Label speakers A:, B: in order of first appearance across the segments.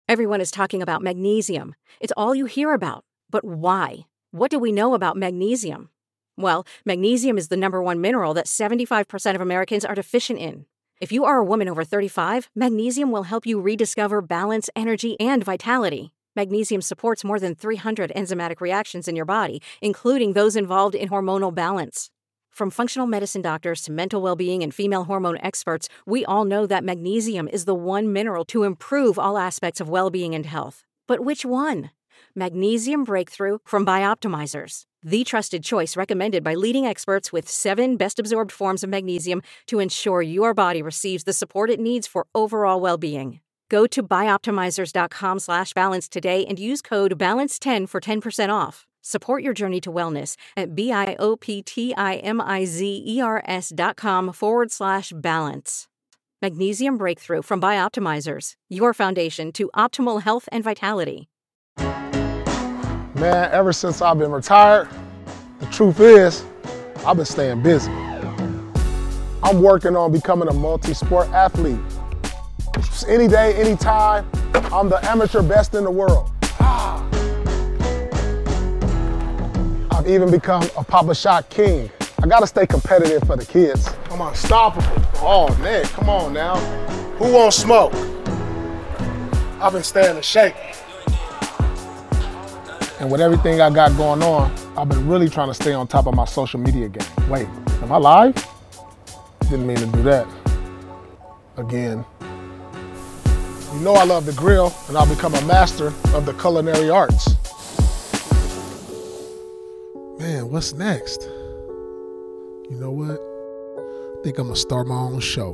A: Everyone is talking about magnesium. It's all you hear about. But why? What do we know about magnesium? Well, magnesium is the number one mineral that 75% of Americans are deficient in. If you are a woman over 35, magnesium will help you rediscover balance, energy, and vitality. Magnesium supports more than 300 enzymatic reactions in your body, including those involved in hormonal balance. From functional medicine doctors to mental well-being and female hormone experts, we all know that magnesium is the one mineral to improve all aspects of well-being and health. But which one? Magnesium Breakthrough from Bioptimizers, the trusted choice recommended by leading experts with 7 best-absorbed forms of magnesium to ensure your body receives the support it needs for overall well-being. Go to bioptimizers.com/balance today and use code BALANCE10 for 10% off. Support your journey to wellness at bioptimizers.com/balance. Magnesium Breakthrough from Bioptimizers, your foundation to optimal health and vitality.
B: Man, ever since I've been retired, the truth is, I've been staying busy. I'm working on becoming a multi-sport athlete. Any day, anytime, I'm the amateur best in the world. I've even become a Papa Shot king. I gotta stay competitive for the kids. I'm unstoppable. Oh man, come on now. Who won't smoke? I've been staying in shape. And with everything I got going on, I've been really trying to stay on top of my social media game. Wait, am I live? Didn't mean to do that. Again. You know I love to grill, and I'll become a master of the culinary arts. Man, what's next? You know what? I think I'm gonna start my own show.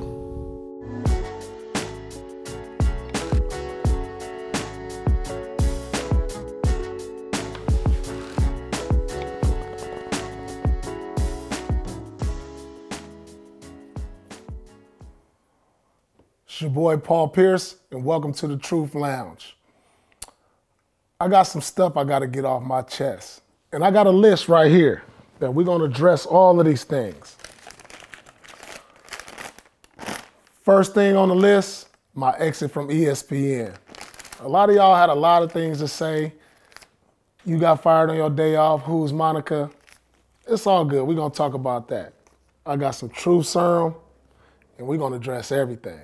B: It's your boy Paul Pierce, and welcome to the Truth Lounge. I got some stuff I gotta get off my chest. And I got a list right here that we're gonna address all of these things. First thing on the list, my exit from ESPN. A lot of y'all had a lot of things to say. You got fired on your day off, who's Monica? It's all good, we're gonna talk about that. I got some truth serum, and we're gonna address everything.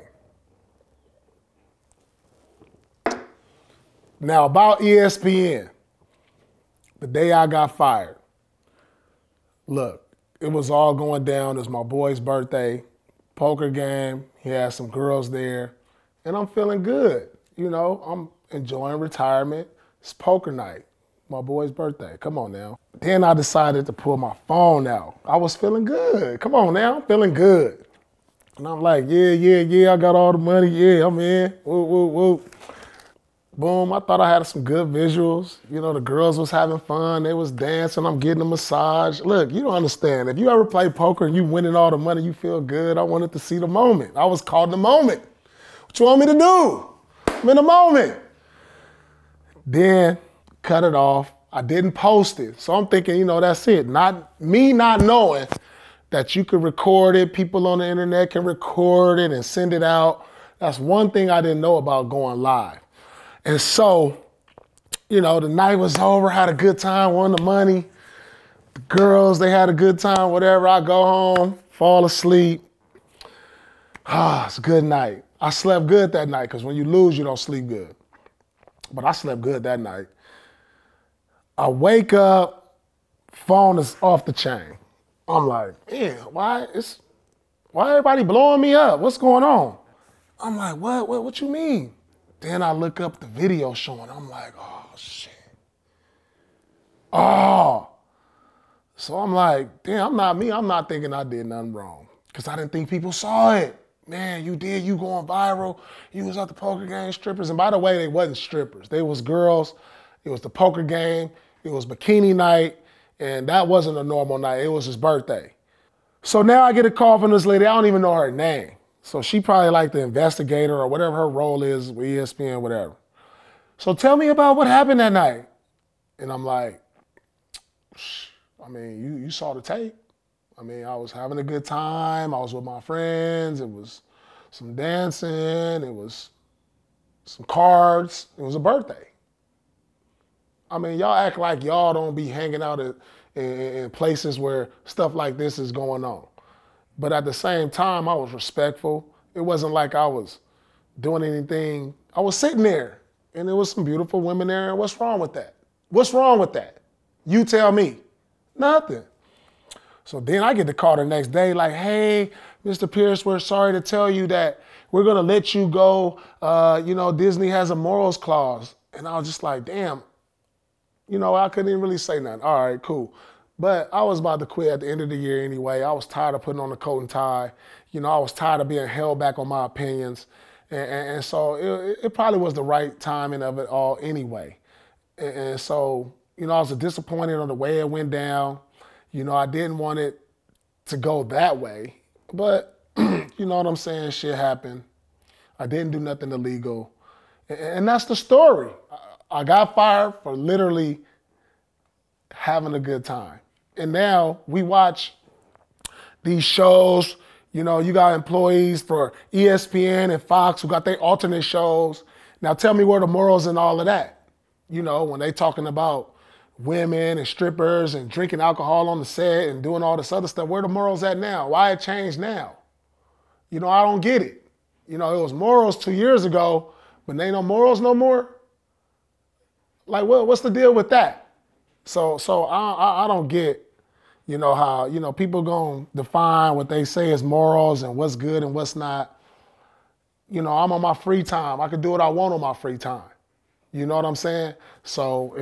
B: Now about ESPN, the day I got fired. Look, it was all going down. It was my boy's birthday, poker game. He had some girls there, and I'm feeling good. You know, I'm enjoying retirement. It's poker night, my boy's birthday. Come on now. Then I decided to pull my phone out. I was feeling good. Come on now, I'm feeling good. And I'm like, yeah, I got all the money. Yeah, I'm in. Woo, woo, woo. Boom, I thought I had some good visuals. You know, the girls was having fun. They was dancing. I'm getting a massage. Look, you don't understand. If you ever play poker and you winning all the money, you feel good. I wanted to see the moment. I was caught in the moment. What you want me to do? I'm in the moment. Then, cut it off. I didn't post it. So I'm thinking, you know, that's it. Not knowing that you could record it. People on the internet can record it and send it out. That's one thing I didn't know about going live. And so, you know, the night was over, had a good time, won the money. The girls, they had a good time, whatever. I go home, fall asleep. It's a good night. I slept good that night, because when you lose, you don't sleep good. But I slept good that night. I wake up, phone is off the chain. I'm like, man, why everybody blowing me up? What's going on? I'm like, what you mean? Then I look up the video showing. I'm like, oh, shit. Oh. So I'm like, damn, I'm not me. I'm not thinking I did nothing wrong, because I didn't think people saw it. Man, you did. You going viral. You was at the poker game, strippers. And by the way, they wasn't strippers. They was girls. It was the poker game. It was bikini night. And that wasn't a normal night. It was his birthday. So now I get a call from this lady. I don't even know her name. So she probably like the investigator or whatever her role is with ESPN, whatever. So tell me about what happened that night. And I'm like, I mean, you saw the tape. I mean, I was having a good time. I was with my friends. It was some dancing. It was some cards. It was a birthday. I mean, y'all act like y'all don't be hanging out in places where stuff like this is going on. But at the same time, I was respectful. It wasn't like I was doing anything. I was sitting there, and there was some beautiful women there, and what's wrong with that? What's wrong with that? You tell me. Nothing. So then I get the call the next day like, hey, Mr. Pierce, we're sorry to tell you that we're going to let you go. Disney has a morals clause. And I was just like, damn. I couldn't even really say nothing. All right, cool. But I was about to quit at the end of the year anyway. I was tired of putting on the coat and tie. I was tired of being held back on my opinions. And so it probably was the right timing of it all anyway. And so, I was disappointed on the way it went down. I didn't want it to go that way. But, you know what I'm saying? Shit happened. I didn't do nothing illegal. And that's the story. I got fired for literally having a good time. And now we watch these shows. You got employees for ESPN and Fox who got their alternate shows. Now tell me where the morals in all of that. When they talking about women and strippers and drinking alcohol on the set and doing all this other stuff, where the morals at now? Why it changed now? I don't get it. It was morals 2 years ago, but they ain't no morals no more. Like, what's the deal with that? So I don't get, how, people gonna define what they say as morals and what's good and what's not. I'm on my free time. I can do what I want on my free time. You know what I'm saying? So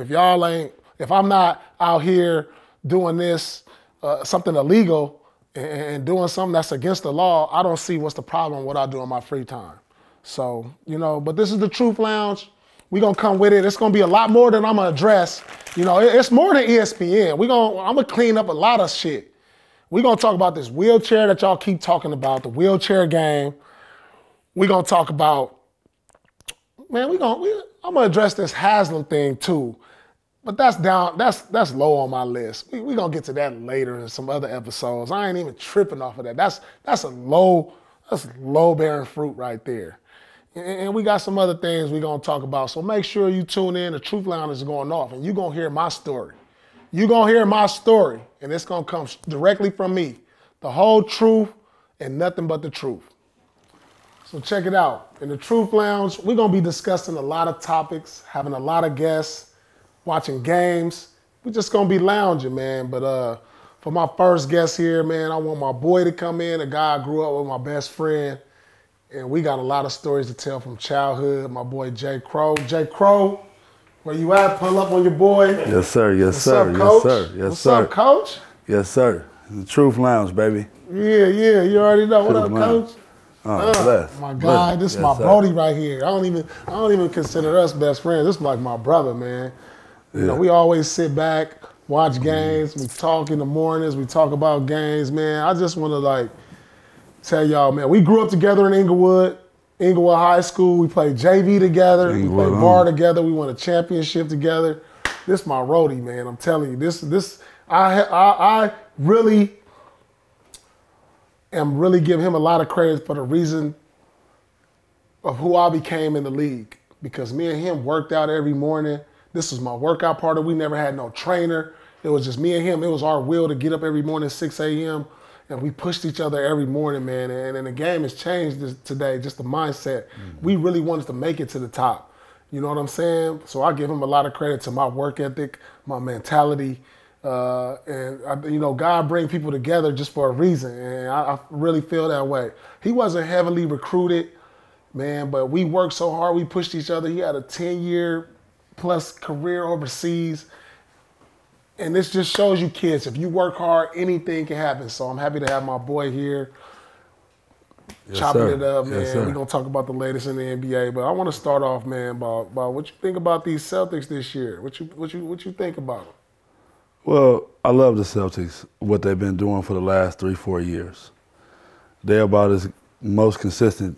B: if I'm not out here doing this, something illegal and doing something that's against the law, I don't see what's the problem with what I do in my free time. So, but this is the Truth Lounge. We're going to come with it. It's going to be a lot more than I'm going to address. It's more than ESPN. I'm going to clean up a lot of shit. We're going to talk about this wheelchair that y'all keep talking about, the wheelchair game. We're going to talk about, man, I'm going to address this Haslam thing too. But that's low on my list. We're going to get to that later in some other episodes. I ain't even tripping off of that. That's low bearing fruit right there. And we got some other things we're going to talk about. So make sure you tune in. The Truth Lounge is going off, and you're going to hear my story. You're going to hear my story, and it's going to come directly from me. The whole truth and nothing but the truth. So check it out. In the Truth Lounge, we're going to be discussing a lot of topics, having a lot of guests, watching games. We're just going to be lounging, man. But for my first guest here, man, I want my boy to come in, a guy I grew up with, my best friend. And we got a lot of stories to tell from childhood. My boy, Jay Crow. Jay Crow, where you at? Pull up on your boy.
C: Yes, sir. Yes,
B: What's
C: sir.
B: Up, Coach?
C: Yes, sir. Yes,
B: What's
C: sir.
B: up, Coach?
C: Yes, sir. The Truth Lounge, baby.
B: Yeah. You already know. What up,
C: Lounge.
B: Coach?
C: Bless.
B: My guy,
C: Bless.
B: this is
C: Yes,
B: my
C: sir.
B: brody right here. I don't even consider us best friends. This is like my brother, man. We always sit back, watch games. We talk in the mornings. We talk about games, man. I just want to tell y'all, man. We grew up together in Inglewood High School. We played JV together. We played bar together. We won a championship together. This is my roadie, man. I'm telling you, this. I really am giving him a lot of credit for the reason of who I became in the league, because me and him worked out every morning. This was my workout partner. We never had no trainer. It was just me and him. It was our will to get up every morning at 6 a.m. And we pushed each other every morning, man. And the game has changed today, just the mindset. Mm-hmm. We really wanted to make it to the top. You know what I'm saying? So I give him a lot of credit to my work ethic, my mentality. God bring people together just for a reason. And I really feel that way. He wasn't heavily recruited, man, but we worked so hard. We pushed each other. He had a 10-year plus career overseas. And this just shows you kids, if you work hard, anything can happen. So I'm happy to have my boy here, chopping it up, man.
C: Yes,
B: we're going to talk about the latest in the NBA. But I want to start off, man, about what you think about these Celtics this year. What you think about them?
C: Well, I love the Celtics, what they've been doing for the last 3-4 years. They're about as most consistent,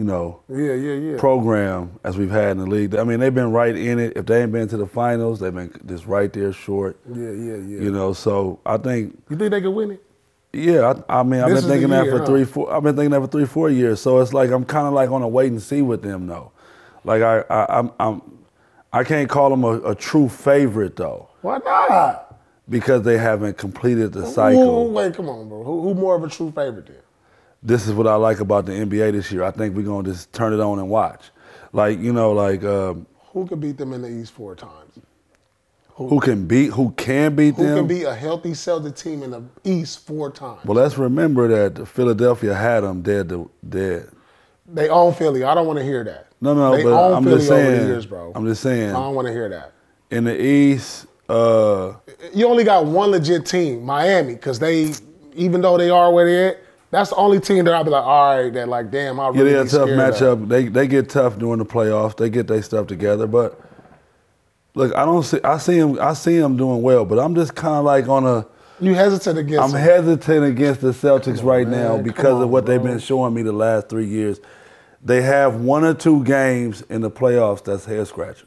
C: program as we've had in the league. I mean, they've been right in it. If they ain't been to the finals, they've been just right there short.
B: Yeah.
C: So I think.
B: You think they could win it?
C: Yeah, I've been thinking that for 3-4 years. So it's like I'm kind of like on a wait and see with them though. Like I can't call them a true favorite though.
B: Why not?
C: Because they haven't completed the cycle.
B: Wait, come on, bro. Who more of a true favorite then?
C: This is what I like about the NBA this year. I think we're gonna just turn it on and watch. Like
B: Who can beat them in the East 4 times?
C: who can beat them?
B: Who can beat a healthy Celtic team in the East 4 times?
C: Well, let's remember that Philadelphia had them dead.
B: They own Philly. I don't want to hear that.
C: No,
B: they
C: but
B: own
C: I'm
B: Philly
C: just saying.
B: over the years, bro.
C: I'm just saying.
B: I don't want to hear that.
C: In the East,
B: You only got one legit team, Miami, because even though they are where they're at, that's the only team that I'll be like, all right, that like, damn, I really
C: they're a
B: be
C: tough
B: scared of.
C: matchup. They get tough during the playoffs. They get their stuff together. But look, I see them doing well. But I'm just kind of like on a.
B: You hesitant against
C: I'm
B: them.
C: hesitant against the Celtics right
B: man.
C: now because of what they've been showing me the last 3 years. They have 1 or 2 games in the playoffs that's head scratchers.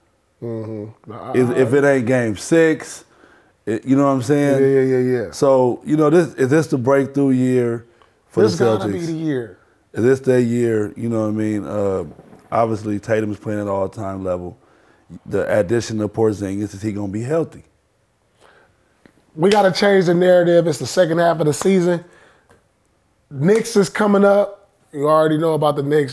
C: If it ain't game 6, you know what I'm saying?
B: Yeah.
C: So, is this the breakthrough year for
B: This
C: the Celtics?
B: gotta be the year.
C: Is this their year? You know what I mean? Obviously, Tatum is playing at all-time level. The addition of Porzingis, is he going to be healthy?
B: We got to change the narrative. It's the second half of the season. Knicks is coming up. You already know about the Knicks.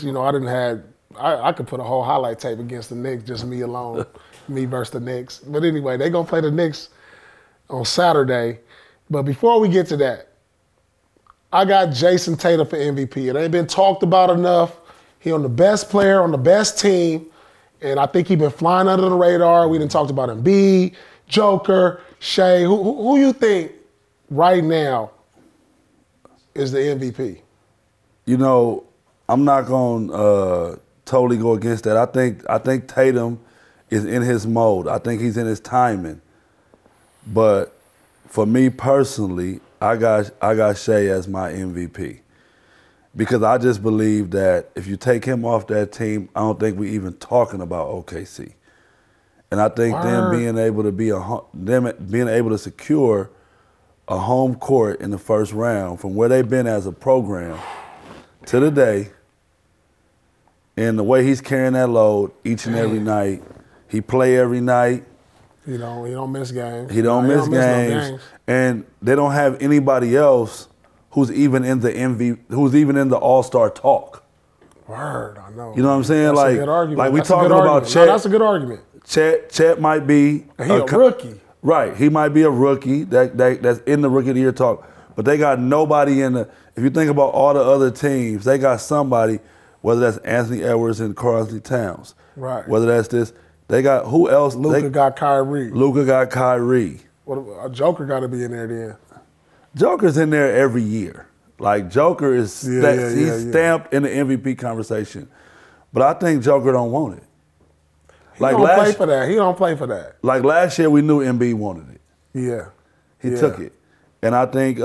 B: I could put a whole highlight tape against the Knicks, just me alone, me versus the Knicks. But anyway, they're going to play the Knicks on Saturday. But before we get to that, I got Jason Tatum for MVP. It ain't been talked about enough. He on the best player, on the best team, and I think he been flying under the radar. We done talked about Embiid, Joker, Shea. Who you think right now is the MVP?
C: I'm not going to totally go against that. I think Tatum is in his mode. I think he's in his timing. But for me personally, I got Shea as my MVP. Because I just believe that if you take him off that team, I don't think we even talking about OKC. And I think them being able to secure a home court in the first round from where they've been as a program to today, and the way he's carrying that load each and every night, he play every night.
B: He don't miss games.
C: He don't miss
B: no
C: games, and they don't have anybody else who's even in the All-Star talk.
B: Word, I know.
C: You know what I'm saying?
B: That's a good argument.
C: Like we
B: That's
C: talking about Chet.
B: No, that's a good argument.
C: Chet might be
B: a rookie.
C: Right, he might be a rookie that's in the Rookie of the Year talk. But they got nobody in the. If you think about all the other teams, they got somebody. Whether that's Anthony Edwards and Karl-Anthony Towns.
B: Right.
C: Whether that's this, they got who else?
B: Luka got Kyrie.
C: Luka got Kyrie.
B: A Joker got to be in there then.
C: Joker's in there every year. Like Joker is he's stamped in the MVP conversation. But I think Joker don't want it.
B: He don't play for that. He don't play for that.
C: Like last year, we knew Embiid wanted it.
B: Yeah.
C: He took it. And I think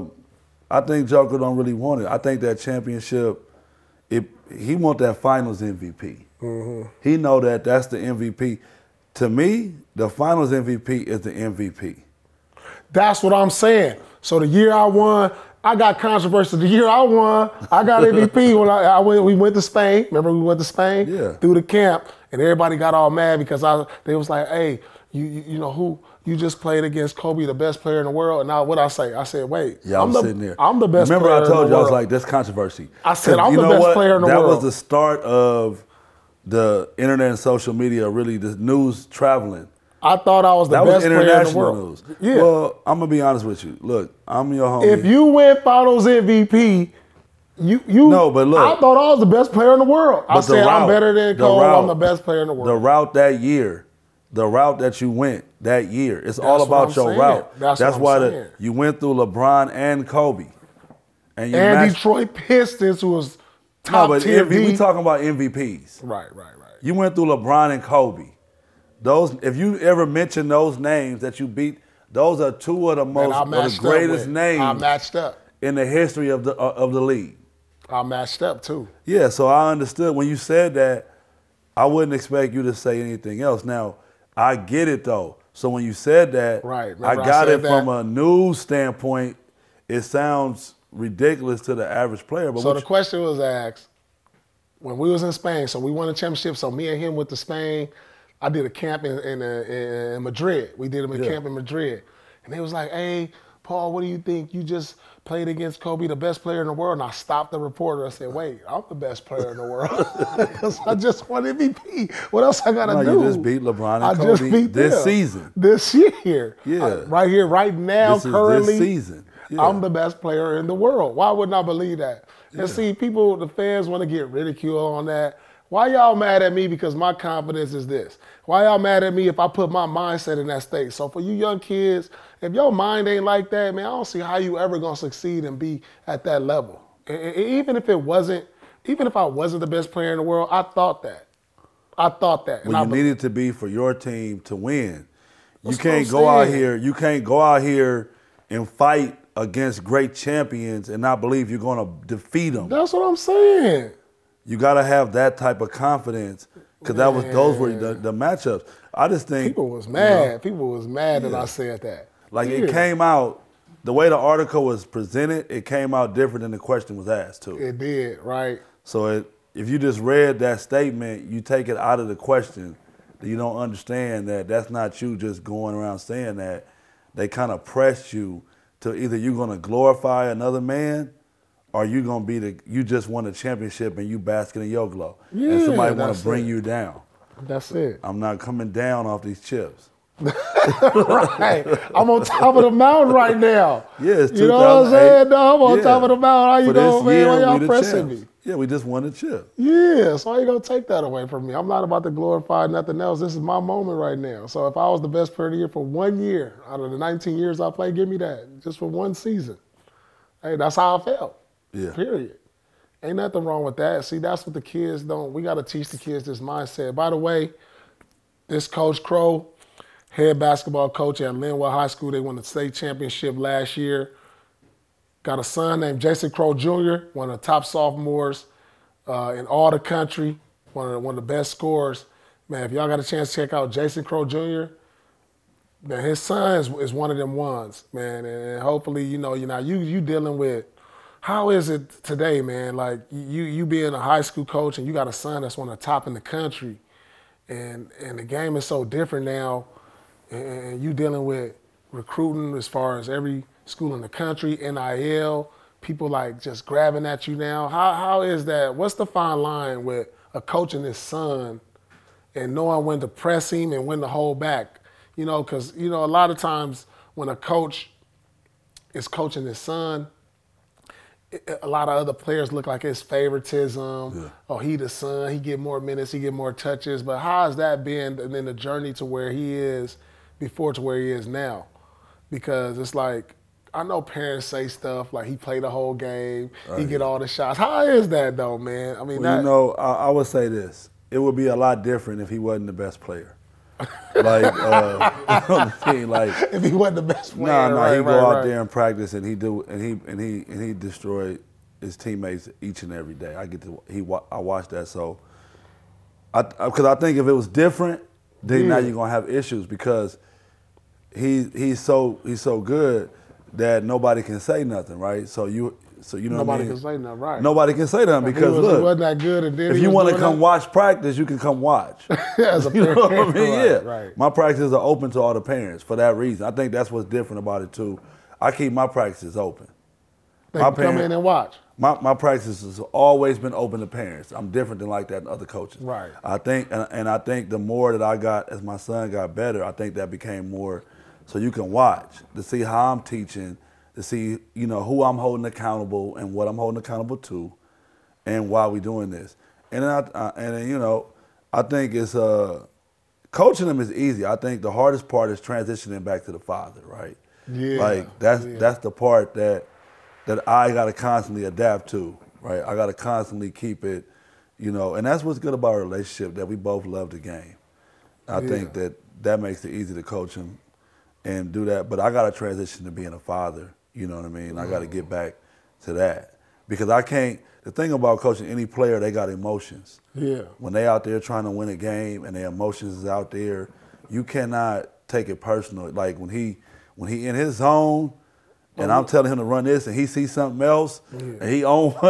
C: Joker don't really want it. I think that championship, he want that finals MVP. Mm-hmm. He know that that's the MVP. To me, the finals MVP is the MVP.
B: That's what I'm saying. So the year I won, I got controversy. The year I won, I got MVP when we went to Spain. Remember we went to Spain?
C: Yeah.
B: Through the camp, and everybody got all mad because they was like, hey, you know who? You just played against Kobe, the best player in the world. And now what I say? I said, wait,
C: yeah, I'm sitting there.
B: I'm the best
C: player in the world. Remember I told you, I was like, that's controversy.
B: I said, I'm the best player in the world.
C: That was the start of the internet and social media, really, the news traveling.
B: I thought I was the best player in the world.
C: News.
B: Yeah.
C: Well, I'm going to be honest with you. Look, I'm your homie.
B: If you win finals MVP,
C: No, but look.
B: I thought I was the best player in the world. I said, I'm better than Cole. I'm the best player in the world.
C: The route that year, the route that you went that year, it's all about your route. That's why you went through LeBron and Kobe. And
B: Detroit Pistons, who was top tier.
C: We talking about MVPs.
B: Right.
C: You went through LeBron and Kobe. Those, if you ever mention those names that you beat, those are two of the greatest names
B: I matched up
C: in the history of the league.
B: I matched up too.
C: Yeah, so I understood when you said that. I wouldn't expect you to say anything else. Now, I get it though. So when you said that,
B: right.
C: I got it from a news standpoint. It sounds ridiculous to the average player. But
B: so the question was asked, when we was in Spain. So we won a championship. So me and him went to Spain. I did a camp in Madrid. We did a camp in Madrid. And they was like, hey, Paul, what do you think? You just played against Kobe, the best player in the world. And I stopped the reporter. I said, wait, I'm the best player in the world. Because I just won MVP. What else I got to do?
C: You just beat LeBron and Kobe this season.
B: This year.
C: Yeah.
B: Right here, right now, currently.
C: This season. Yeah.
B: I'm the best player in the world. Why wouldn't I believe that? And see, people, the fans want to get ridiculed on that. Why y'all mad at me because my confidence is this? Why y'all mad at me if I put my mindset in that state? So for you young kids, if your mind ain't like that, man, I don't see how you ever gonna succeed and be at that level. And even if I wasn't the best player in the world, I thought that.
C: Well, you needed to be for your team to win. You can't go out here and fight against great champions and not believe you're gonna defeat them.
B: That's what I'm saying.
C: You got to have that type of confidence because those were the matchups. I just think
B: people was mad. People was mad that I said that.
C: Like it came out the way the article was presented. It came out different than the question was asked too.
B: It did, right?
C: So if you just read that statement, you take it out of the question. You don't understand that that's not you just going around saying that. They kind of pressed you to either you're going to glorify another man. Or you gonna be you just won a championship and you basking in your glow.
B: Yeah,
C: and somebody wanna bring you down.
B: That's it.
C: I'm not coming down off these chips.
B: Right. I'm on top of the mountain right now.
C: Yeah, it's 2008.
B: You know what I'm saying? No, I'm on top of the mountain. How you doing, man? Why y'all pressing me?
C: Yeah, we just won a chip.
B: Yeah, so how you gonna take that away from me? I'm not about to glorify nothing else. This is my moment right now. So if I was the best player of the year for 1 year, out of the 19 years I played, give me that. Just for one season. Hey, that's how I felt.
C: Yeah.
B: Period. Ain't nothing wrong with that. See, that's what the kids don't. We got to teach the kids this mindset. By the way, this Coach Crow, head basketball coach at Linwood High School, they won the state championship last year. Got a son named Jason Crow Jr., one of the top sophomores in all the country, one of the best scorers. Man, if y'all got a chance to check out Jason Crow Jr., man, his son is one of them ones, man. And hopefully, you dealing with. How is it today, man? Like you being a high school coach and you got a son that's one of the top in the country, and the game is so different now, and you dealing with recruiting as far as every school in the country, NIL, people like just grabbing at you now. How is that? What's the fine line with a coach and his son, and knowing when to press him and when to hold back? You know, because a lot of times when a coach is coaching his son, a lot of other players look like it's favoritism. Yeah. Oh, he the son, he get more minutes, he get more touches. But how has that been in the journey to where he is before to where he is now? Because it's like, I know parents say stuff like he played the whole game, he get all the shots. How is that though, man? I mean,
C: I would say this. It would be a lot different if he wasn't the best player. Like,
B: if he wasn't the best player,
C: he'd go out there and practice, and he destroyed his teammates each and every day. I watched that, so because I think if it was different, then now you're gonna have issues because he's so good that nobody can say nothing, right? So you know
B: nobody can say nothing, right?
C: Nobody can say nothing because look,
B: he wasn't that good. And then
C: if you want to come watch practice, you can come watch.
B: As a
C: you know what I mean?
B: Right, right.
C: My practices are open to all the parents for that reason. I think that's what's different about it too. I keep my practices open.
B: They can come in and watch.
C: My practices has always been open to parents. I'm different than like that in other coaches.
B: Right.
C: I think, and I think the more that I got as my son got better, I think that became more so you can watch to see how I'm teaching, to see, who I'm holding accountable and what I'm holding accountable to and why we doing this. And I think it's coaching them is easy. I think the hardest part is transitioning back to the father, right?
B: Yeah.
C: Like that's the part that I got to constantly adapt to, right? I got to constantly keep it, and that's what's good about our relationship, that we both love the game. I think that makes it easy to coach him and do that. But I got to transition to being a father. You know what I mean? I got to get back to that because I can't. The thing about coaching any player, they got emotions.
B: Yeah.
C: When they out there trying to win a game and their emotions is out there, you cannot take it personal. Like when he in his zone, and I'm telling him to run this, and he sees something else, and he on one,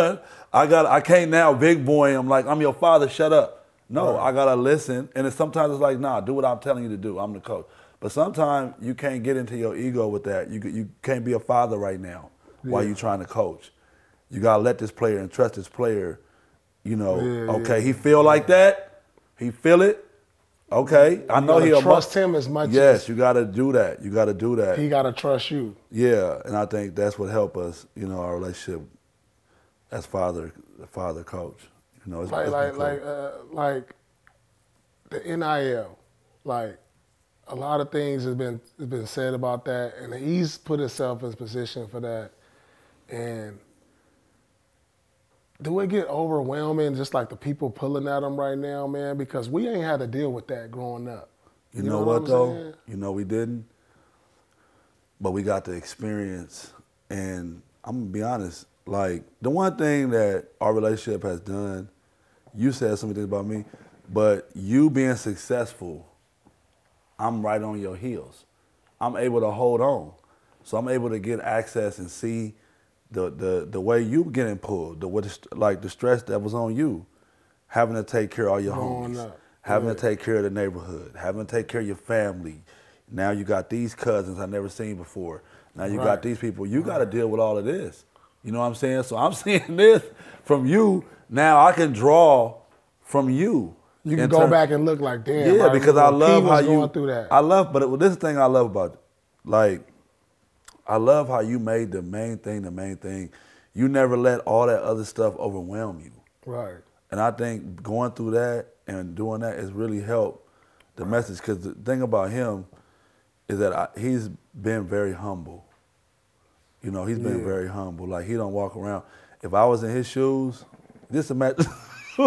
C: I can't now big boy. I'm like, I'm your father. Shut up. No, I gotta listen. And sometimes it's like, nah, do what I'm telling you to do. I'm the coach. But sometimes you can't get into your ego with that. You can't be a father right now while you're trying to coach. You gotta let this player and trust this player. You know, he feel like that. He feel it. Okay, I know he'll
B: trust him as much.
C: Yes, you got to do that. You got to do that.
B: He got to trust you.
C: Yeah, and I think that's what helped us. You know, our relationship as father coach. You know, it's
B: like the NIL, like a lot of things has been said about that, and he's put himself in position for that. And do it get overwhelming, just like the people pulling at him right now, man? Because we ain't had to deal with that growing up.
C: You know what though? Saying? You know we didn't. But we got the experience, and I'm gonna be honest. Like the one thing that our relationship has done, you said some things about me, but you being successful, I'm right on your heels. I'm able to hold on, so I'm able to get access and see the way you getting pulled, the stress that was on you, having to take care of all your homies, having to take care of the neighborhood, having to take care of your family. Now you got these cousins I never seen before. Now you got these people. You got to deal with all of this. You know what I'm saying? So I'm seeing this from you. Now I can draw from you.
B: You can go back and look like, damn.
C: Yeah, because I love how you
B: going through that.
C: But this is the thing I love about it. Like, I love how you made the main thing. You never let all that other stuff overwhelm you.
B: Right.
C: And I think going through that and doing that has really helped the message. Because the thing about him is that he's been very humble. You know, he's been very humble. Like, he don't walk around. If I was in his shoes, just imagine.
B: He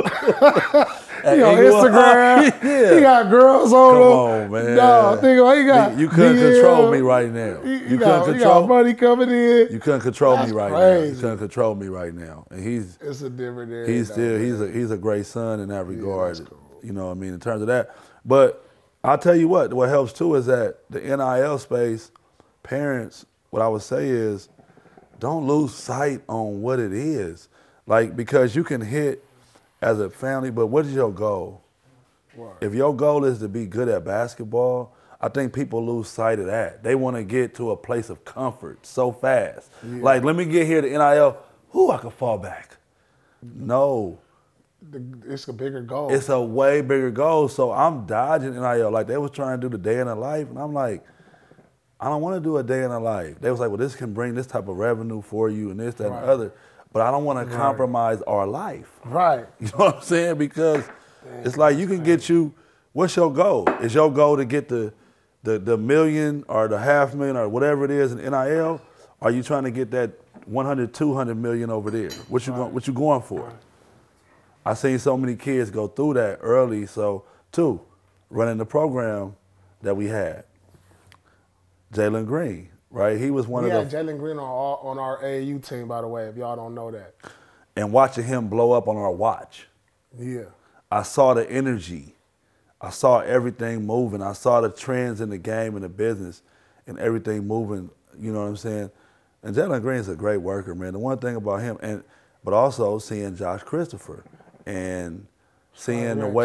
B: on Instagram. He got girls on him.
C: Come on, man.
B: No, think about he got.
C: You couldn't control me right now.
B: You got money coming in.
C: You couldn't control me right now. You couldn't control me right now. And
B: it's a different area.
C: He's a great son in that regard.
B: That's cool.
C: You know what I mean, in terms of that. But I'll tell you what helps too is that the NIL space, parents, what I would say is don't lose sight on what it is. Like, because you can hit as a family, but what is your goal? Right. If your goal is to be good at basketball, I think people lose sight of that. They want to get to a place of comfort so fast. Yeah. Like, let me get here to NIL. I can fall back. No.
B: It's a bigger goal.
C: It's a way bigger goal. So I'm dodging NIL. Like, they was trying to do the day in the life, and I'm like, I don't want to do a day in the life. They was like, well, this can bring this type of revenue for you and this, that, and the other. But I don't want to compromise our life.
B: Right.
C: You know what I'm saying? Because it's like you can get what's your goal? Is your goal to get the million or the $500,000 or whatever it is in NIL? Are you trying to get that 100, 200 million over there? What you going for? I seen so many kids go through that early. So, running the program that we had, Jalen Green. Right, he was one of the.
B: Yeah, Jalen Green on our AAU team, by the way, if y'all don't know that.
C: And watching him blow up on our watch.
B: Yeah.
C: I saw the energy. I saw everything moving. I saw the trends in the game and the business and everything moving, you know what I'm saying? And Jalen Green's a great worker, man. The one thing about him, but also seeing Josh Christopher and seeing the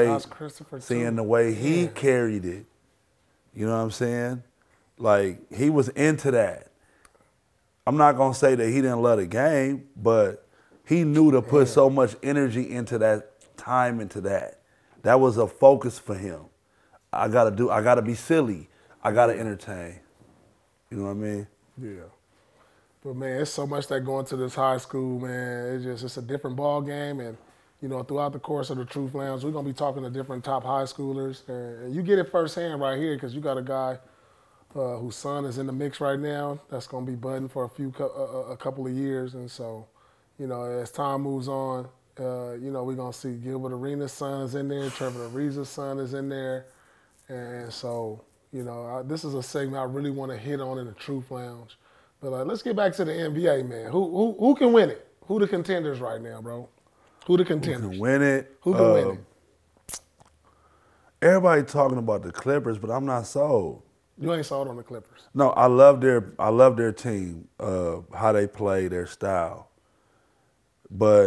C: way he carried it, you know what I'm saying? Like, he was into that. I'm not going to say that he didn't love the game, but he knew to put so much energy into that time, into that. That was a focus for him. I got to be silly. I got to entertain. You know what I mean?
B: Yeah. But, man, it's so much that going to this high school, man. It's a different ball game. And, you know, throughout the course of the Truth Lounge, we're going to be talking to different top high schoolers. And you get it firsthand right here because you got a guy whose son is in the mix right now. That's going to be budding for a couple of years. And so, you know, as time moves on, you know, we're going to see Gilbert Arenas' son is in there, Trevor Ariza's son is in there. And so, you know, this is a segment I really want to hit on in the Truth Lounge. But let's get back to the NBA, man. Who can win it? Who the contenders right now, bro? Who the contenders?
C: Who can win it?
B: Who can win it?
C: Everybody talking about the Clippers, but I'm not sold.
B: You ain't sold on the Clippers.
C: No, I love their team, how they play, their style. But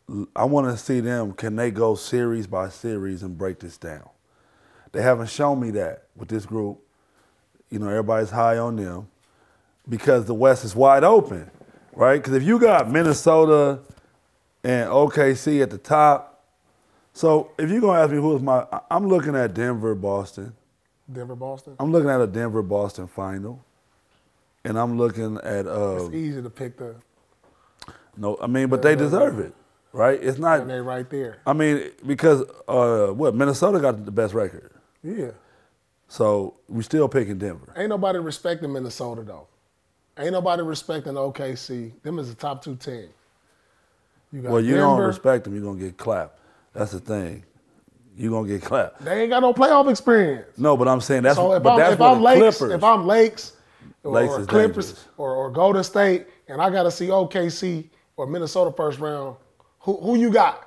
C: I want to see them. Can they go series by series and break this down? They haven't shown me that with this group. You know, everybody's high on them because the West is wide open, right? Because if you got Minnesota and OKC at the top, so if you're gonna ask me who's I'm looking at Denver, Boston.
B: Denver, Boston.
C: I'm looking at a Denver, Boston final, and I'm looking at.
B: It's easy to pick the.
C: No, I mean, but they deserve it, right? It's not.
B: And they right there.
C: I mean, because Minnesota got the best record.
B: Yeah.
C: So we still picking Denver.
B: Ain't nobody respecting Minnesota though. Ain't nobody respecting OKC. Them is the top 2 teams. You got
C: Well, you
B: Denver.
C: don't respect them, you're gonna get clapped. That's the thing. You're gonna get clapped.
B: They ain't got no playoff experience.
C: No, but I'm saying that's
B: So if
C: but that's
B: if
C: what
B: I'm
C: the
B: Lakes,
C: Clippers.
B: if I'm Lakes,
C: Lakes
B: or
C: is
B: Clippers,
C: dangerous.
B: or Golden State, and I got to see OKC or Minnesota first round, who you got?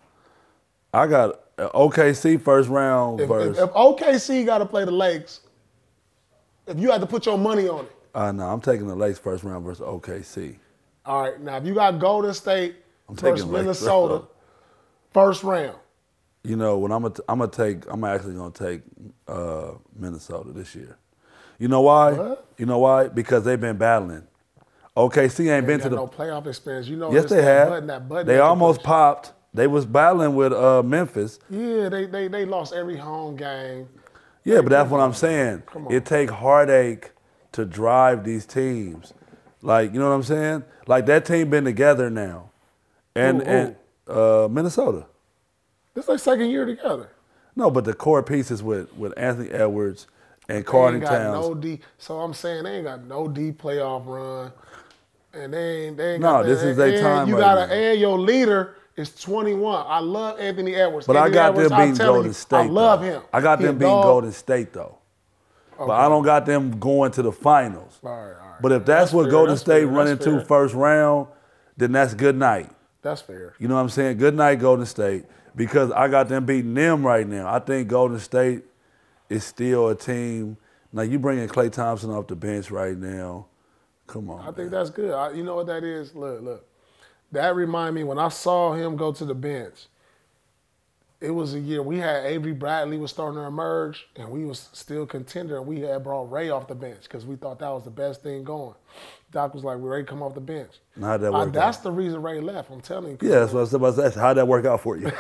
C: I got OKC first round versus.
B: If OKC got to play the Lakes, if you had to put your money on it.
C: No, I'm taking the Lakes first round versus OKC.
B: All right, now if you got Golden State versus
C: taking Lakes
B: Minnesota, first round.
C: You know what? I'm actually gonna take Minnesota this year. You know why?
B: What?
C: You know why? Because they've been battling. OKC ain't been
B: They
C: to the.
B: got no playoff experience. You know,
C: Yes,
B: it's
C: they
B: that
C: have.
B: That button
C: They
B: that
C: almost
B: push.
C: popped. They was battling with Memphis.
B: Yeah, they lost every home game.
C: Yeah, but that's what I'm saying.
B: Come on.
C: It take heartache to drive these teams. Like, you know what I'm saying? Like that team been together now. And Minnesota.
B: This is their second year together.
C: No, but the core pieces with Anthony Edwards and
B: They
C: Carlton
B: ain't got
C: Towns.
B: no D. So I'm saying they ain't got no D playoff run, and they ain't.
C: No,
B: got
C: this is their time
B: You
C: right
B: got
C: now.
B: and your leader is 21. I love Anthony Edwards.
C: But I
B: Anthony
C: got
B: Edwards,
C: them
B: I'm
C: beating
B: telling
C: Golden
B: you,
C: State.
B: I love
C: though.
B: him.
C: I got
B: He a
C: them beating
B: dog.
C: Golden State though. But I don't got them going to the finals.
B: All right.
C: But if that's what
B: fair,
C: Golden
B: that's
C: State
B: fair,
C: run
B: that's
C: into
B: fair.
C: first round, then that's good night.
B: That's fair.
C: You know what I'm saying? Good night, Golden State, because I got them beating them right now. I think Golden State is still a team. Now, you bringing Klay Thompson off the bench right now. Come on.
B: I think that's good. You know what that is? Look. That remind me when I saw him go to the bench. It was a year we had Avery Bradley was starting to emerge, and we was still contender, and we had brought Ray off the bench because we thought that was the best thing going. Doc was like, "Well, Ray come off the bench."
C: How'd that work
B: That's
C: out?
B: the reason Ray left. I'm telling you.
C: Yeah, that's what I was about to say. How'd that work out for you?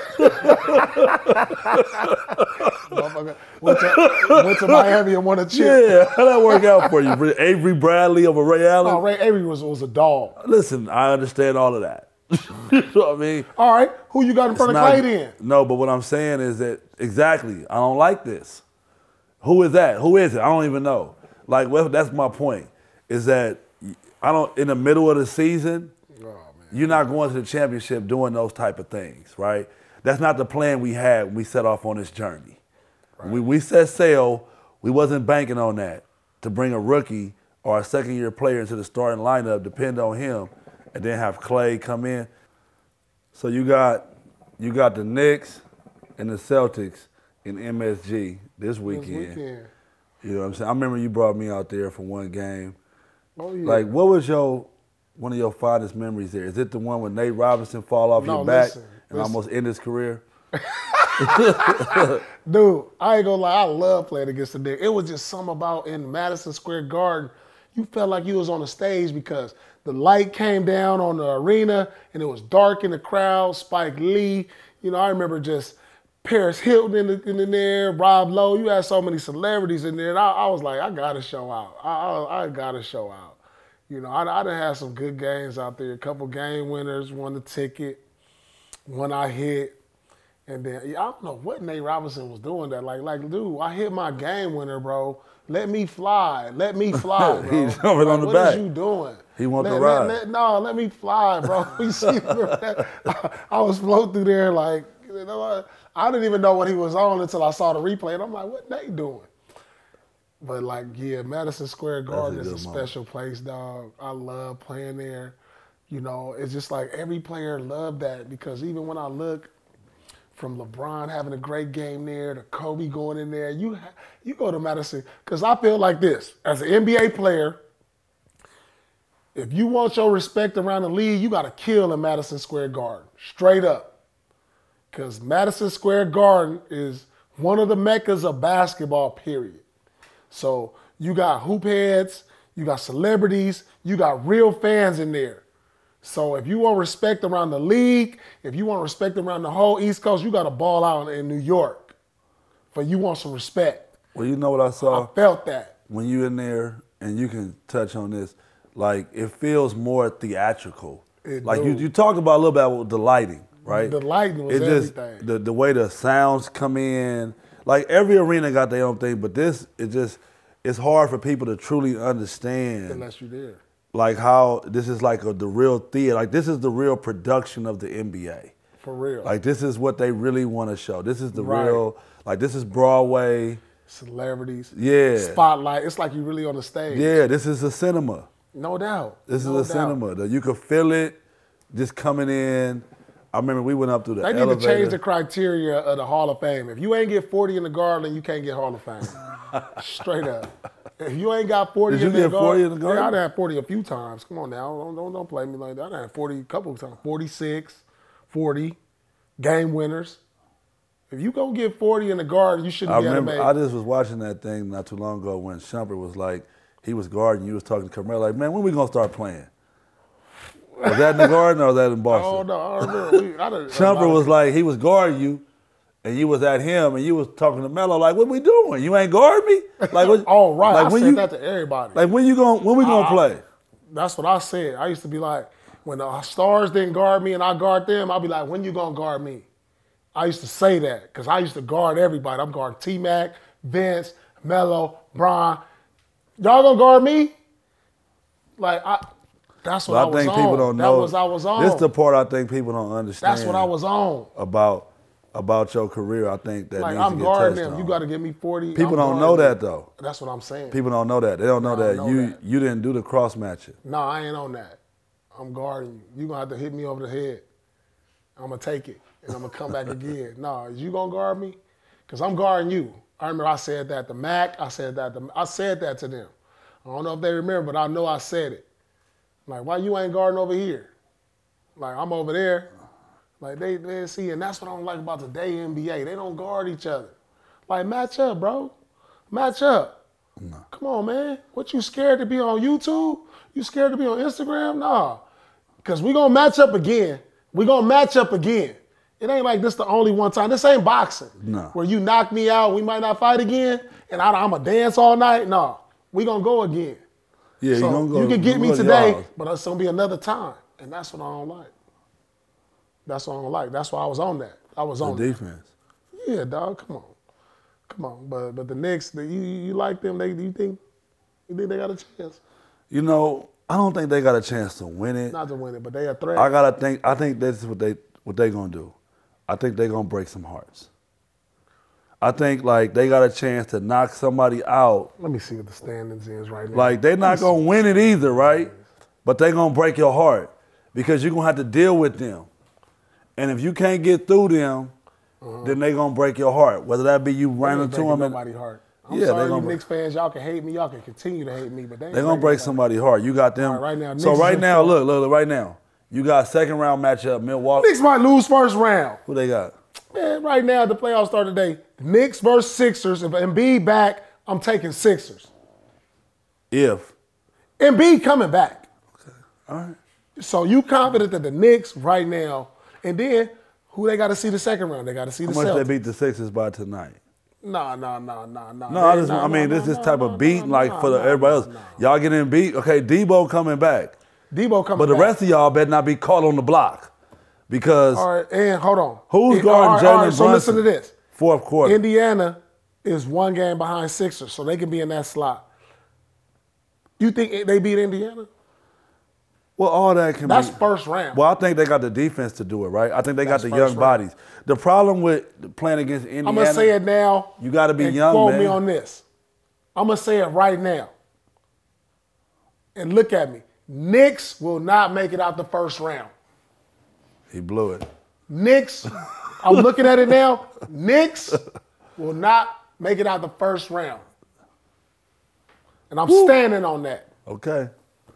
B: Motherfucker went to Miami and won a chip.
C: Yeah, how'd that work out for you? Avery Bradley over Ray Allen?
B: No, Ray Avery was a dog.
C: Listen, I understand all of that. You know what I mean?
B: All right, who you got in front of Clay then?
C: No, but what I'm saying is that exactly, I don't like this. Who is that? Who is it? I don't even know. Like, well, that's my point. Is that I don't in the middle of the season, you're not going to the championship doing those type of things, right? That's not the plan we had when we set off on this journey. Right. When we set sail, we wasn't banking on that to bring a rookie or a second-year player into the starting lineup, depend on him, and then have Clay come in. So you got the Knicks and the Celtics in MSG this weekend. You know what I'm saying? I remember you brought me out there for one game.
B: Oh, yeah.
C: Like, what was one of your fondest memories there? Is it the one when Nate Robinson fall off your back and almost end his career?
B: Dude, I ain't gonna lie, I love playing against the Knicks. It was just something about in Madison Square Garden, you felt like you was on the stage because the light came down on the arena and it was dark in the crowd. Spike Lee, I remember just Paris Hilton in there, Rob Lowe. You had so many celebrities in there. And I was like, I gotta show out. I gotta show out. I done had some good games out there. A couple game winners, won the ticket, one I hit. And then, I don't know what Nate Robinson was doing that. Like, dude, I hit my game winner, bro. Let me fly. Let me fly, bro.
C: He's jumping on the back.
B: What is you doing?
C: He want the ride.
B: Let me fly, bro. You see, I was floating through there like, I didn't even know what he was on until I saw the replay. And I'm like, what Nate doing? But Madison Square Garden is a special place, dog. I love playing there. It's just like every player loved that because even when I look from LeBron having a great game there to Kobe going in there, you go to Madison. Because I feel like this, as an NBA player, if you want your respect around the league, you got to kill in Madison Square Garden. Straight up. Because Madison Square Garden is one of the meccas of basketball, period. So you got hoop heads, you got celebrities, you got real fans in there. So if you want respect around the league, if you want respect around the whole East Coast, you got to ball out in New York. But you want some respect.
C: Well, you know what I saw?
B: I felt that.
C: When you in there, and you can touch on this, like it feels more theatrical. Like you talked about a little bit about the lighting, right?
B: The lighting was everything.
C: The way the sounds come in. Like every arena got their own thing, but it's hard for people to truly understand.
B: Unless you're there.
C: Like how this is like the real theater. Like this is the real production of the NBA.
B: For real.
C: Like this is what they really want to show. This is the real, like this is Broadway.
B: Celebrities.
C: Yeah.
B: Spotlight. It's like you're really on the stage.
C: Yeah, this is a cinema.
B: No doubt.
C: This is a cinema. You could feel it just coming in. I remember we went up through the elevator.
B: They need to change the criteria of the Hall of Fame. If you ain't get 40 in the Garden, you can't get Hall of Fame. Straight up. If you ain't got 40
C: Did
B: in the
C: you get 40 in the
B: Garden?
C: Garden?
B: Yeah, I'd had 40 a few times. Come on now. Don't play me like that. I had 40 a couple of times. 46, 40, game winners. If you go get 40 in the Garden, you shouldn't be
C: I just was watching that thing not too long ago when Shumpert was like, he was guarding, you was talking to Carmelo, like, man, when we gonna start playing? Was that in the Garden or was that in Boston?
B: Oh, no, I remember.
C: Shumpert was like, he was guarding you, and you was at him, and you was talking to Melo, like, what we doing? You ain't guarding me? Like, what,
B: oh, right.
C: like,
B: I said that to everybody.
C: Like, when we gonna play?
B: That's what I said. I used to be like, when the stars didn't guard me and I guard them, I'd be like, when you gonna guard me? I used to say that because I used to guard everybody. I'm guarding T-Mac, Vince, Melo, Bron. Y'all gonna guard me? Like, that's what I was on.
C: I think people don't know.
B: That was I was on.
C: This is the part I think people don't understand.
B: That's what I was on.
C: About your career. I think that
B: like,
C: needs
B: I'm
C: to get
B: guarding
C: touched
B: them.
C: on.
B: You got to give me 40.
C: People don't know that, though.
B: That's what I'm saying.
C: People don't know that. They don't know that you didn't do the cross matching.
B: No, I ain't on that. I'm guarding you. You're going to have to hit me over the head. I'm going to take it, and I'm going to come back again. No, is you going to guard me? Because I'm guarding you. I remember I said that to Mac. I said that to them. I don't know if they remember, but I know I said it. Like, why you ain't guarding over here? Like, I'm over there. Like, they see, and that's what I don't like about today NBA. They don't guard each other. Like, match up, bro. Match up. No. Come on, man. What, you scared to be on YouTube? You scared to be on Instagram? Nah. Because we going to match up again. We going to match up again. It ain't like this the only one time. This ain't boxing.
C: No.
B: Where you knock me out, we might not fight again, and I'm going to dance all night. No. We going to go again.
C: Yeah,
B: so
C: gonna go,
B: you can get me
C: to
B: today,
C: y'all.
B: but it's going to be another time. And that's what I don't like. That's what I don't like. That's why I was on that. I was on
C: the defense.
B: Yeah, dog. Come on. But the Knicks, you like them? You think they got a chance?
C: You know, I don't think they got a chance to win it.
B: Not to win it, but they a threat.
C: I think this is what they gonna do. I think they gonna break some hearts. I think like they got a chance to knock somebody out.
B: Let me see what the standings is right now.
C: Like they're not gonna win it either, right? But they gonna break your heart because you're gonna have to deal with them. And if you can't get through them, then they gonna break your heart. Whether that be you running to them.
B: Nobody's heart. I'm sorry, you Knicks fans. Y'all can hate me. Y'all can continue to hate me, but they're
C: gonna break somebody's heart. You got them.
B: Right now,
C: so right now, look, right now, you got second round matchup. Milwaukee.
B: Knicks might lose first round.
C: Who they got?
B: Man, right now the playoffs start today. Knicks versus Sixers. If Embiid back, I'm taking Sixers.
C: If
B: Embiid coming back.
C: Okay. All right.
B: So you confident that the Knicks right now, and then who they got to see the second round? They got to see the Celtics.
C: How much they beat the Sixers by tonight?
B: No.
C: This type of beating for everybody else. Y'all getting beat. Okay, Debo coming back. But the rest of y'all better not be caught on the block. Because
B: all right, and hold on.
C: Who's guarding Jalen Brunson?
B: So listen to this.
C: Fourth quarter.
B: Indiana is one game behind Sixers, so they can be in that slot. You think they beat Indiana?
C: Well, all that can
B: That's
C: be.
B: first round.
C: Well, I think they got the defense to do it, right? I think they got the young bodies. The problem with playing against Indiana.
B: I'm going to say it now.
C: You got to be young,
B: quote
C: man.
B: me on this. I'm going to say it right now. And look at me. Knicks will not make it out the first round.
C: He blew it.
B: Knicks, I'm looking at it now. Knicks will not make it out the first round. And I'm standing on that.
C: Okay.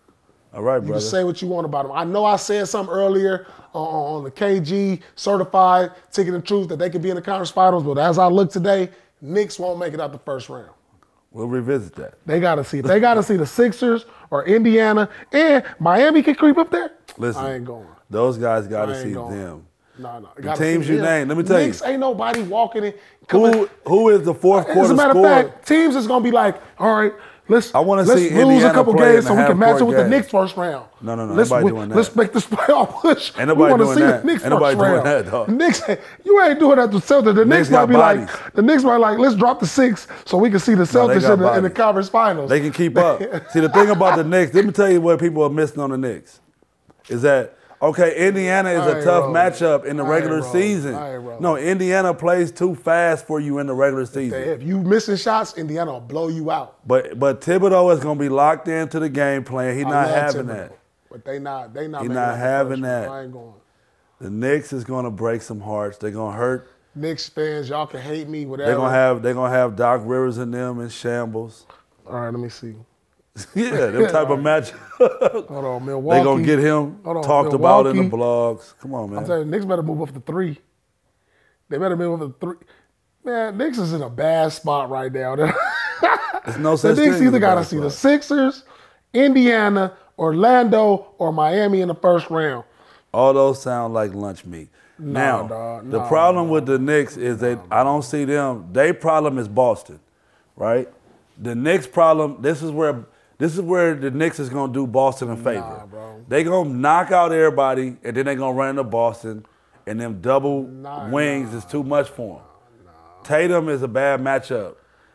C: All right,
B: You
C: brother.
B: can say what you want about them. I know I said something earlier on the KG certified ticket and truth that they could be in the conference finals, but as I look today, Knicks won't make it out the first round.
C: We'll revisit that.
B: They got to see. If they got to see the Sixers or Indiana and Miami can creep up there,
C: Listen,
B: I ain't going.
C: those guys got to
B: I ain't
C: see
B: going.
C: them.
B: No.
C: The teams you named, let me tell you.
B: Knicks ain't nobody walking in.
C: Who is the fourth quarter
B: As a matter
C: scorer?
B: of fact, teams is going to be like, all right, let's
C: I wanna
B: let's
C: see
B: lose
C: Indiana
B: a couple
C: play
B: games
C: in
B: so
C: the
B: we can match
C: half-court
B: it with the
C: game.
B: Knicks first round.
C: No,
B: Let's
C: nobody doing that.
B: Let's make this playoff push.
C: Ain't nobody
B: we
C: doing
B: want to see
C: that.
B: the Knicks
C: Ain't nobody
B: first
C: doing
B: round.
C: that, dog.
B: The Knicks, you ain't doing that to Celtics. The Knicks might
C: got
B: be
C: bodies.
B: like, the Knicks might like, let's drop the 6 so we can see the
C: No, they
B: Celtics
C: got
B: in the
C: bodies.
B: conference finals.
C: They can keep up. See, the thing about the Knicks, let me tell you what people are missing on the Knicks, is that, okay, Indiana is
B: I
C: a
B: ain't
C: tough
B: rolling.
C: matchup in the
B: I ain't
C: regular
B: rolling.
C: season.
B: I ain't rolling.
C: No, Indiana plays too fast for you in the regular season.
B: If you missing shots, Indiana will blow you out.
C: But Thibodeau is going to be locked into the game plan. He's
B: I
C: not
B: love
C: having
B: Thibodeau,
C: that.
B: But they not
C: He
B: making
C: not
B: it out the
C: having
B: first
C: that.
B: round. I ain't going.
C: The Knicks is going to break some hearts. They're going to hurt.
B: Knicks fans, y'all can hate me, whatever.
C: They're gonna have Doc Rivers and them in shambles.
B: All right, let me see.
C: Yeah, them type of match.
B: Hold on, Milwaukee.
C: They gonna get him
B: Hold on,
C: talked about in the
B: Milwaukee.
C: blogs. Come on,
B: I'm
C: man.
B: telling you, Knicks better move up to 3. They better move up to 3. Man, Knicks is in a bad spot right now.
C: There's no
B: The
C: such
B: Knicks
C: thing as
B: either
C: a
B: got to
C: bad
B: see the
C: spot.
B: Sixers, Indiana, Orlando, or Miami in the first round.
C: All those sound like lunch meat. Now,
B: dog.
C: the
B: Nah,
C: problem with the Knicks is that I don't see them. Their problem is Boston, right? The Knicks' problem. This is where the Knicks is gonna do Boston a favor.
B: bro.
C: They gonna knock out everybody, and then they gonna run into Boston, and them double wings is too much for them. Tatum is a bad matchup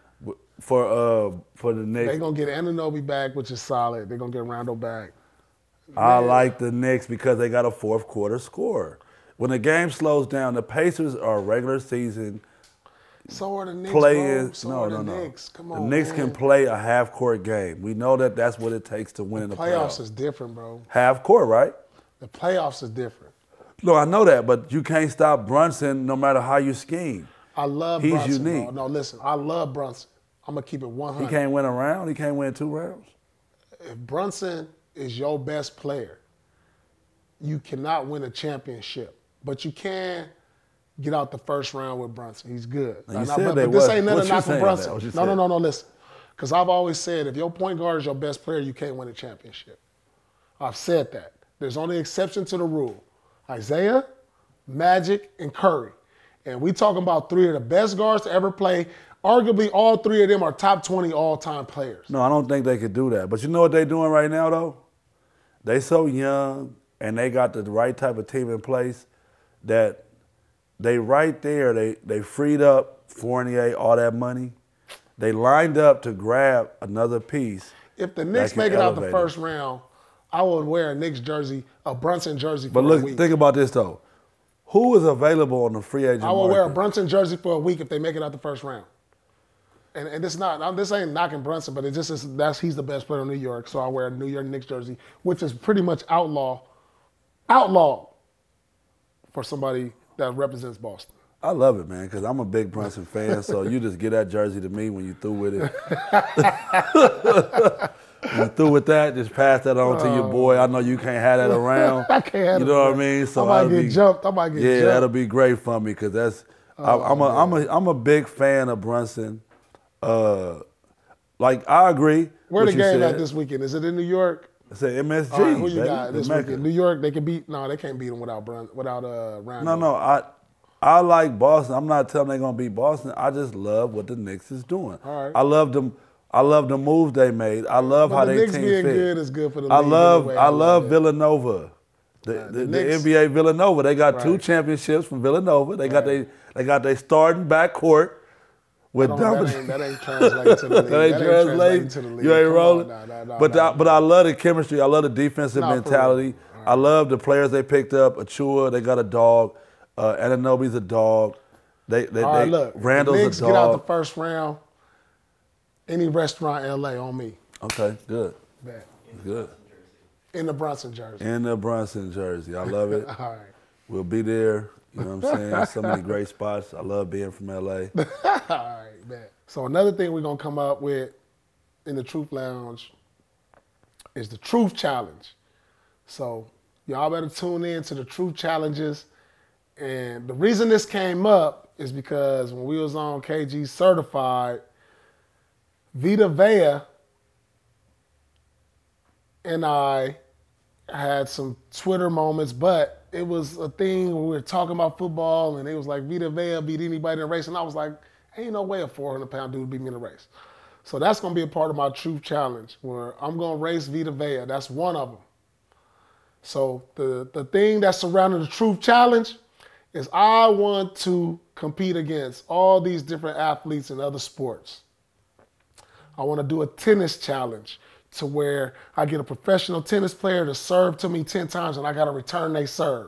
C: for the Knicks.
B: They're going to get Anunoby back, which is solid. They're going to get Rondo back.
C: I like the Knicks because they got a fourth quarter scorer. When the game slows down, the Pacers are regular season
B: So are the Knicks,
C: playing.
B: bro. So are the Knicks. Come on,
C: The Knicks
B: man.
C: can play a half court game. We know that that's what it takes to win in the
B: Playoffs
C: playoffs.
B: is different, bro.
C: Half court, right?
B: The playoffs is different.
C: No, I know that, but you can't stop Brunson no matter how you scheme.
B: I love
C: He's
B: Brunson,
C: unique.
B: bro. No, listen, I love Brunson. I'm going to keep it 100.
C: He can't win a round. He can't win 2 rounds.
B: If Brunson is your best player, you cannot win a championship. But you can get out the first round with Brunson. He's good.
C: Now, you said
B: but
C: they
B: this
C: was.
B: ain't nothing
C: What you
B: knocking
C: saying
B: Brunson.
C: now? What you
B: No,
C: said?
B: no, listen. Because I've always said if your point guard is your best player, you can't win a championship. I've said that. There's only exception to the rule. Isaiah, Magic, and Curry. And we talking about 3 of the best guards to ever play. Arguably, all 3 of them are top 20 all-time players.
C: No, I don't think they could do that. But you know what they're doing right now, though? They so young, and they got the right type of team in place that they right there, they freed up Fournier all that money. They lined up to grab another piece.
B: If the Knicks
C: can
B: make it out the
C: elevate
B: first round, I would wear a Knicks jersey, a Brunson jersey for
C: But
B: a
C: look,
B: week.
C: think about this, though. Who is available on the free agent
B: I will wear a
C: market?
B: Brunson jersey for a week if they make it out the first round. And this ain't knocking Brunson, but it just is he's the best player in New York, so I wear a New York Knicks jersey, which is pretty much outlawed for somebody that represents Boston.
C: I love it, man, because I'm a big Brunson fan, so you just get that jersey to me when you through with it. When you through with that, just pass that on to your boy. I know you can't have that around.
B: I can't have
C: You
B: it,
C: know what I
B: man.
C: mean? So
B: I might
C: that'll
B: get jumped. I might get
C: yeah,
B: jumped.
C: that'll be great for me because that's I'm a big fan of Brunson. Like I agree.
B: Where the
C: what you
B: game
C: said.
B: at this weekend? Is it in New York?
C: I said MSG.
B: All right, who you
C: baby,
B: got
C: the
B: this
C: Mecca.
B: weekend? New York, they can beat. No, they can't beat them without Rondo.
C: No, I like Boston. I'm not telling them they're gonna beat Boston. I just love what the Knicks is doing.
B: All right.
C: I love them. I love the moves they made. I love
B: But
C: how
B: the
C: they
B: Knicks
C: team
B: being
C: fit.
B: good is good for the
C: I
B: league
C: love
B: anyway.
C: I love
B: it.
C: Villanova. The
B: Knicks-
C: NBA Villanova. They got 2
B: Right.
C: championships from Villanova. They got they starting backcourt with Dominic.
B: That ain't translating to the league.
C: That ain't translating
B: to the league.
C: You ain't
B: Come
C: rolling.
B: on, no,
C: But I love the chemistry. I love the defensive
B: Nah, for
C: mentality.
B: real.
C: I love the players they picked up. Achua, they got a dog. Anunoby's a dog.
B: All right, look.
C: Randall's
B: the Knicks
C: a
B: get out the
C: dog.
B: first round. Any restaurant in LA on me.
C: Okay, good.
B: Bet.
C: Good.
B: In the Brunson jersey.
C: In the Brunson jersey. I love it.
B: All right.
C: We'll be there. You know what I'm saying? So many great spots. I love being from LA.
B: All right, bet. So another thing we're gonna come up with in the Truth Lounge, is the Truth Challenge. So y'all better tune in to the Truth Challenges. And the reason this came up is because when we was on KG Certified, Vita Vea and I had some Twitter moments, but it was a thing where we were talking about football, and it was like Vita Vea beat anybody in a race, and I was like, ain't no way a 400-pound dude beat me in a race. So that's going to be a part of my Truth Challenge, where I'm going to race Vita Vea. That's one of them. So the thing that's surrounding the Truth Challenge is I want to compete against all these different athletes in other sports. I want to do a tennis challenge to where I get a professional tennis player to serve to me 10 times and I got to return they serve.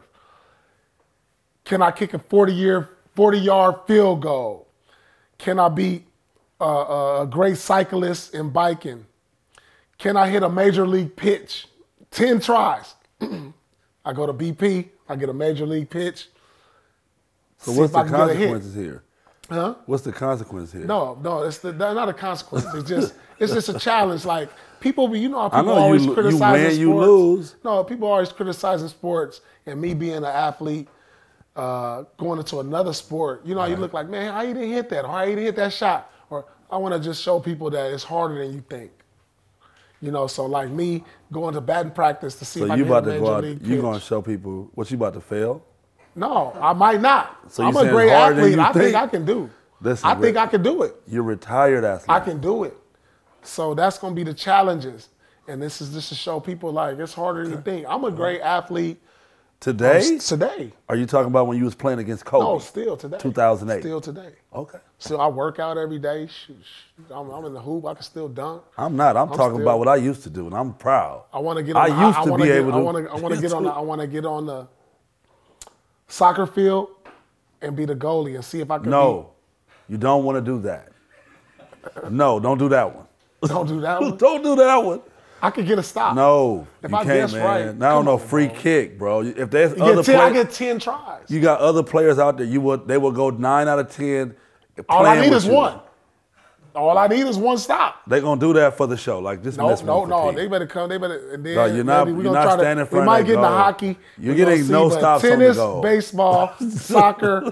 B: Can I kick a 40-yard field goal? Can I beat a great cyclist in biking? Can I hit a major league pitch? 10 tries. I go to BP, I get a major league pitch.
C: So what's the consequences here?
B: Huh?
C: What's the consequence here?
B: No, it's not a consequence. It's just a challenge. Like people, you know how
C: I
B: people
C: know
B: always
C: you
B: criticize
C: win,
B: sports.
C: you lose.
B: No, people always criticizing sports, and me being an athlete, going into another sport. You know how you look like, man, how you didn't hit that, or how you didn't hit that shot, or I want to just show people that it's harder than you think. You know, so like me going to batting practice to see if I can hit a major league pitch.
C: You gonna show people what you about to fail?
B: No, I might not.
C: So
B: I'm
C: you
B: a
C: saying
B: great
C: it's harder than
B: athlete.
C: you
B: I think
C: think?
B: I can do.
C: Listen,
B: I think I can do it.
C: You're a retired athlete.
B: I can do it. So that's gonna be the challenges. And this is just to show people like it's harder than you think. I'm a great athlete.
C: Today?
B: Today.
C: Are you talking about when you was playing against Kobe?
B: No, still today.
C: 2008.
B: Still today.
C: Okay.
B: So I work out every day. I'm in the hoop. I can still dunk.
C: I'm not. I'm talking about what I used to do, and I'm proud.
B: I want to get.
C: I used to be able to.
B: I want to get on. I want to get on the soccer field and be the goalie and see if I can.
C: No, you don't want to do that. No, don't do that one.
B: Don't do that one.
C: Don't do that one.
B: I could get a stop.
C: No,
B: if
C: you
B: I
C: can't,
B: guess
C: man.
B: right.
C: Now no
B: on,
C: free
B: bro.
C: kick, bro. If there's
B: I
C: other players,
B: get 10 tries.
C: you got other players out there. They will go 9 out of 10.
B: All I need
C: with
B: is
C: you.
B: one. All I need is one stop.
C: They gonna do that for the show, like just mess with them for
B: No.
C: Pete.
B: They better come. They better. And then
C: No, you're not.
B: maybe we
C: You're
B: gonna
C: not
B: try
C: standing in
B: to,
C: front
B: we might
C: of
B: get
C: that
B: into
C: goal.
B: hockey.
C: You're
B: We gonna
C: getting
B: see,
C: no
B: but
C: stops on the
B: tennis,
C: goal.
B: baseball, soccer,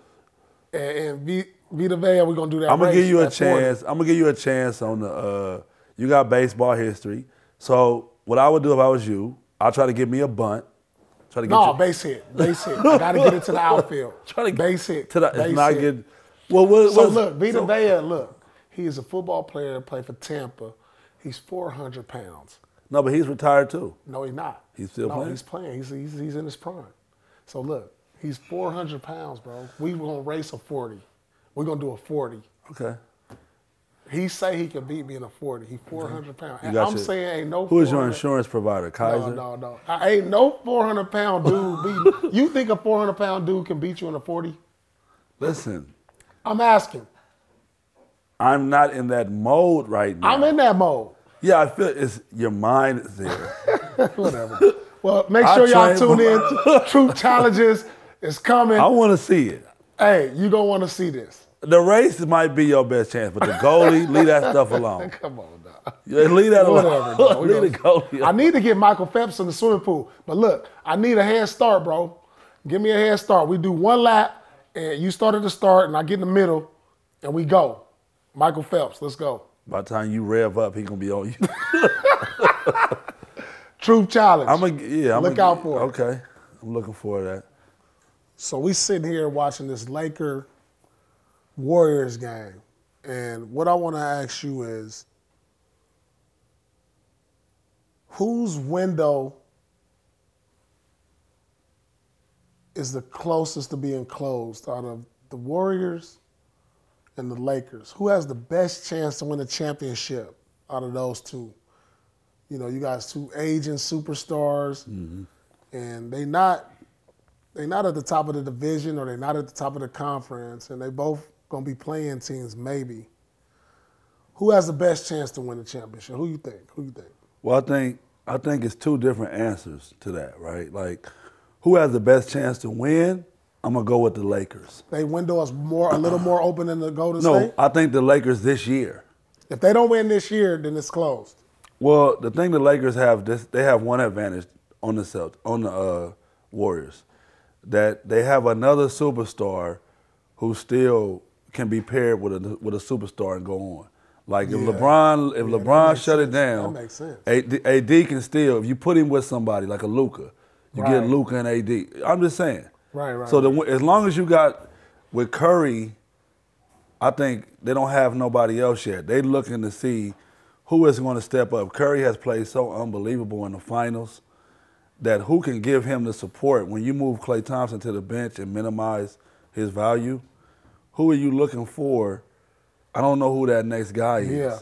B: and Vita Vea. We're gonna do that.
C: I'm gonna
B: race
C: give you a
B: at 40.
C: chance. I'm gonna give you a chance on the. You got baseball history, so what I would do if I was you, I'll try to give me a bunt. Try to get
B: No,
C: you,
B: base hit. Base hit. I gotta get it to the outfield.
C: try to
B: Base hit.
C: To the,
B: Base
C: it's not
B: hit.
C: good. Well, what,
B: So
C: what's-
B: look, Vita
C: so-
B: Vea, look, he is a football player that played for Tampa. He's 400 pounds.
C: No, but he's retired too.
B: No, he's not.
C: He's still
B: no,
C: playing?
B: he's playing. He's in his prime. So look, he's 400 pounds, bro. We gonna race a 40. We're gonna do a 40.
C: Okay.
B: He say he can beat me in a 40. He's 400 pounds.
C: You
B: And
C: got
B: I'm
C: your-
B: saying ain't no.
C: Who is your
B: 400
C: insurance provider, Kaiser?
B: No. Ain't no 400 pound dude beat. You think a 400 pound dude can beat you in a 40?
C: Listen,
B: I'm asking.
C: I'm not in that mode right now.
B: I'm in that mode.
C: Yeah, I feel it's your mind is there.
B: Whatever. Well, make
C: I
B: sure y'all
C: train-
B: tune in. Truth Challenges is coming.
C: I want to see it.
B: Hey, you gonna want to see this.
C: The race might be your best chance, but the goalie, leave that stuff alone.
B: Come on, dog.
C: Yeah, leave that
B: Whatever,
C: alone.
B: dog. We
C: Leave the
B: gonna-
C: goalie
B: I need to get Michael Phelps in the swimming pool. But look, I need a head start, bro. Give me a head start. We do one lap, and you start at the start, and I get in the middle, and we go. Michael Phelps, let's go.
C: By the time you rev up, he gonna be on you.
B: Truth Challenge.
C: Look
B: out for it.
C: Okay, I'm looking for that.
B: So we sitting here watching this Laker Warriors game. And what I want to ask you is, whose window is the closest to being closed out of the Warriors and the Lakers? Who has the best chance to win a championship out of those two? You know, you guys two aging superstars, and they not at the top of the division or they're not at the top of the conference, and they both gonna be playing teams maybe. Who has the best chance to win the championship? Who you think?
C: Well, I think it's two different answers to that, right? Like, who has the best chance to win? I'm gonna go with the Lakers.
B: They window is a little more open than the Golden
C: No,
B: State?
C: I think the Lakers this year.
B: If they don't win this year, then it's closed.
C: Well, the thing the Lakers have, they have one advantage on the Warriors, that they have another superstar who still can be paired with a superstar and go on. Like if LeBron shut it down,
B: that makes sense.
C: AD can still, if you put him with somebody like a Luka, you get Luka and AD. I'm just saying.
B: Right.
C: So as long as you got with Curry, I think they don't have nobody else yet. They looking to see who is going to step up. Curry has played so unbelievable in the finals that who can give him the support when you move Klay Thompson to the bench and minimize his value? Who are you looking for? I don't know who that next guy is.
B: Yeah.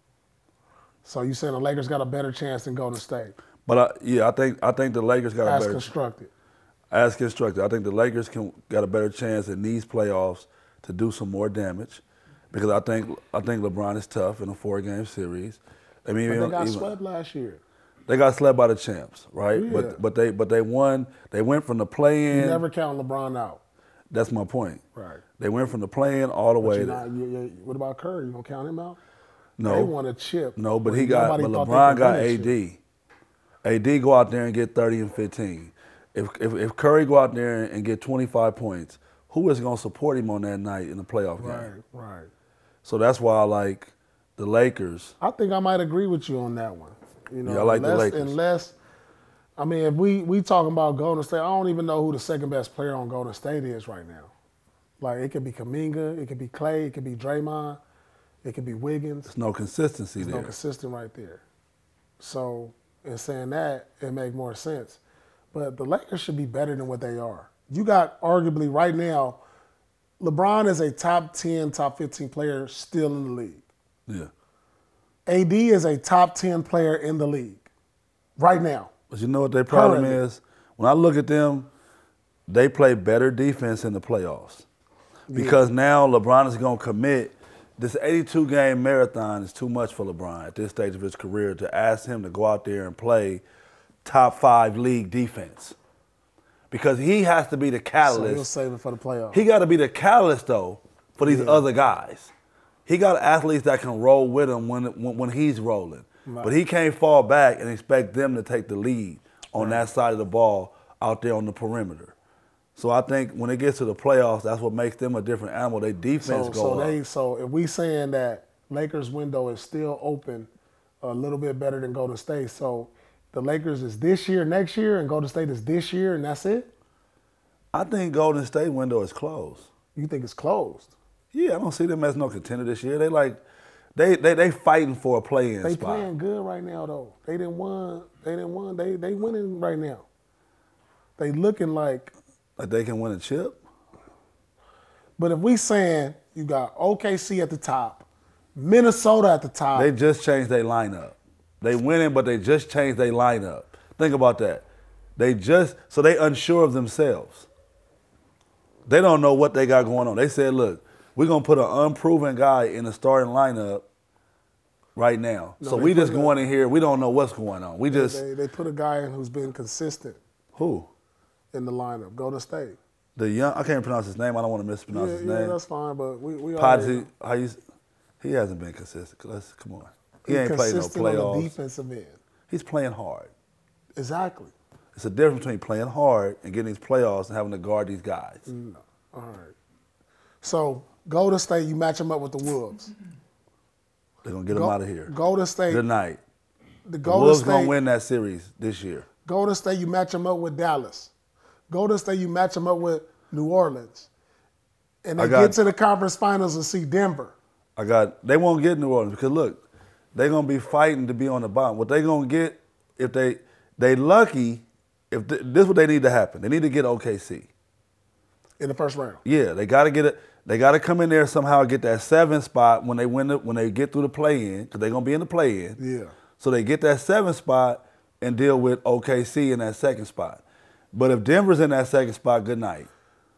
B: So you saying the Lakers got a better chance than Golden State?
C: But I think the Lakers got a better
B: constructed.
C: As constructed, I think the Lakers got a better chance in these playoffs to do some more damage, because I think LeBron is tough in a 4-game series. I mean,
B: but they got swept last year.
C: They got swept by the champs, right?
B: Yeah.
C: But they won. They went from the play-in.
B: You never count LeBron out.
C: That's my point.
B: Right.
C: They went from the play-in all the way.
B: What about Curry? You gonna count him out?
C: No.
B: They won a chip.
C: No, but LeBron got AD. AD go out there and get 30 and 15. If Curry go out there and get 25 points, who is going to support him on that night in the playoff game?
B: Right.
C: So that's why I like the Lakers.
B: I think I might agree with you on that one. You know,
C: I like the Lakers.
B: Unless, I mean, if we talking about Golden State, I don't even know who the second best player on Golden State is right now. Like, it could be Kuminga, it could be Klay, it could be Draymond, it could be Wiggins.
C: There's no consistency there.
B: No consistent right there. So, in saying that, it makes more sense. But the Lakers should be better than what they are. You got arguably right now, LeBron is a top 10, top 15 player still in the league.
C: Yeah.
B: AD is a top 10 player in the league right now.
C: But you know what their problem
B: Currently.
C: is? When I look at them, they play better defense in the playoffs. Because now LeBron is going to commit. This 82-game marathon is too much for LeBron at this stage of his career to ask him to go out there and play top 5 league defense. Because he has to be the catalyst.
B: So he'll save it for the playoffs.
C: He got to be the catalyst, though, for these other guys. He got athletes that can roll with him when he's rolling. Right. But he can't fall back and expect them to take the lead on that side of the ball out there on the perimeter. So I think when it gets to the playoffs, that's what makes them a different animal. Their defense goes up.
B: So if we saying that Lakers window is still open a little bit better than Golden State, so the Lakers is this year, next year, and Golden State is this year, and that's it?
C: I think Golden State window is closed.
B: You think it's closed?
C: Yeah, I don't see them as no contender this year. They fighting for a play-in spot.
B: They playing good right now though. They didn't won. They winning right now. They looking like
C: they can win a chip.
B: But if we saying you got OKC at the top, Minnesota at the top.
C: They just changed their lineup. They winning, but they just changed their lineup. Think about that. They unsure of themselves. They don't know what they got going on. They said, look, we're going to put an unproven guy in the starting lineup right now. So we just going in here. We don't know what's going on.
B: They put a guy in who's been consistent.
C: Who?
B: In the lineup. Golden State.
C: The young, I can't pronounce his name. I don't want to mispronounce his name.
B: Yeah, that's fine, but we
C: already. He hasn't been consistent. Come on. He ain't played no playoffs.
B: On the defensive end.
C: He's playing hard.
B: Exactly.
C: It's a difference between playing hard and getting these playoffs and having to guard these guys.
B: No. All right. So, Golden State, you match them up with the Wolves.
C: They're going to get them out of here.
B: Golden State.
C: Good night.
B: The
C: Wolves going to win that series this year.
B: Golden State, you match them up with Dallas. Golden State, you match them up with New Orleans. And they get to the conference finals and see Denver.
C: They won't get New Orleans because, look, they're going to be fighting to be on the bottom. What they're going to get, if they lucky, this is what they need to happen. They need to get OKC.
B: In the first round.
C: Yeah, they got to get it. They got to come in there somehow and get that 7th spot when they get through the play-in, because they're going to be in the play-in.
B: Yeah.
C: So they get that 7th spot and deal with OKC in that 2nd spot. But if Denver's in that 2nd spot, good night.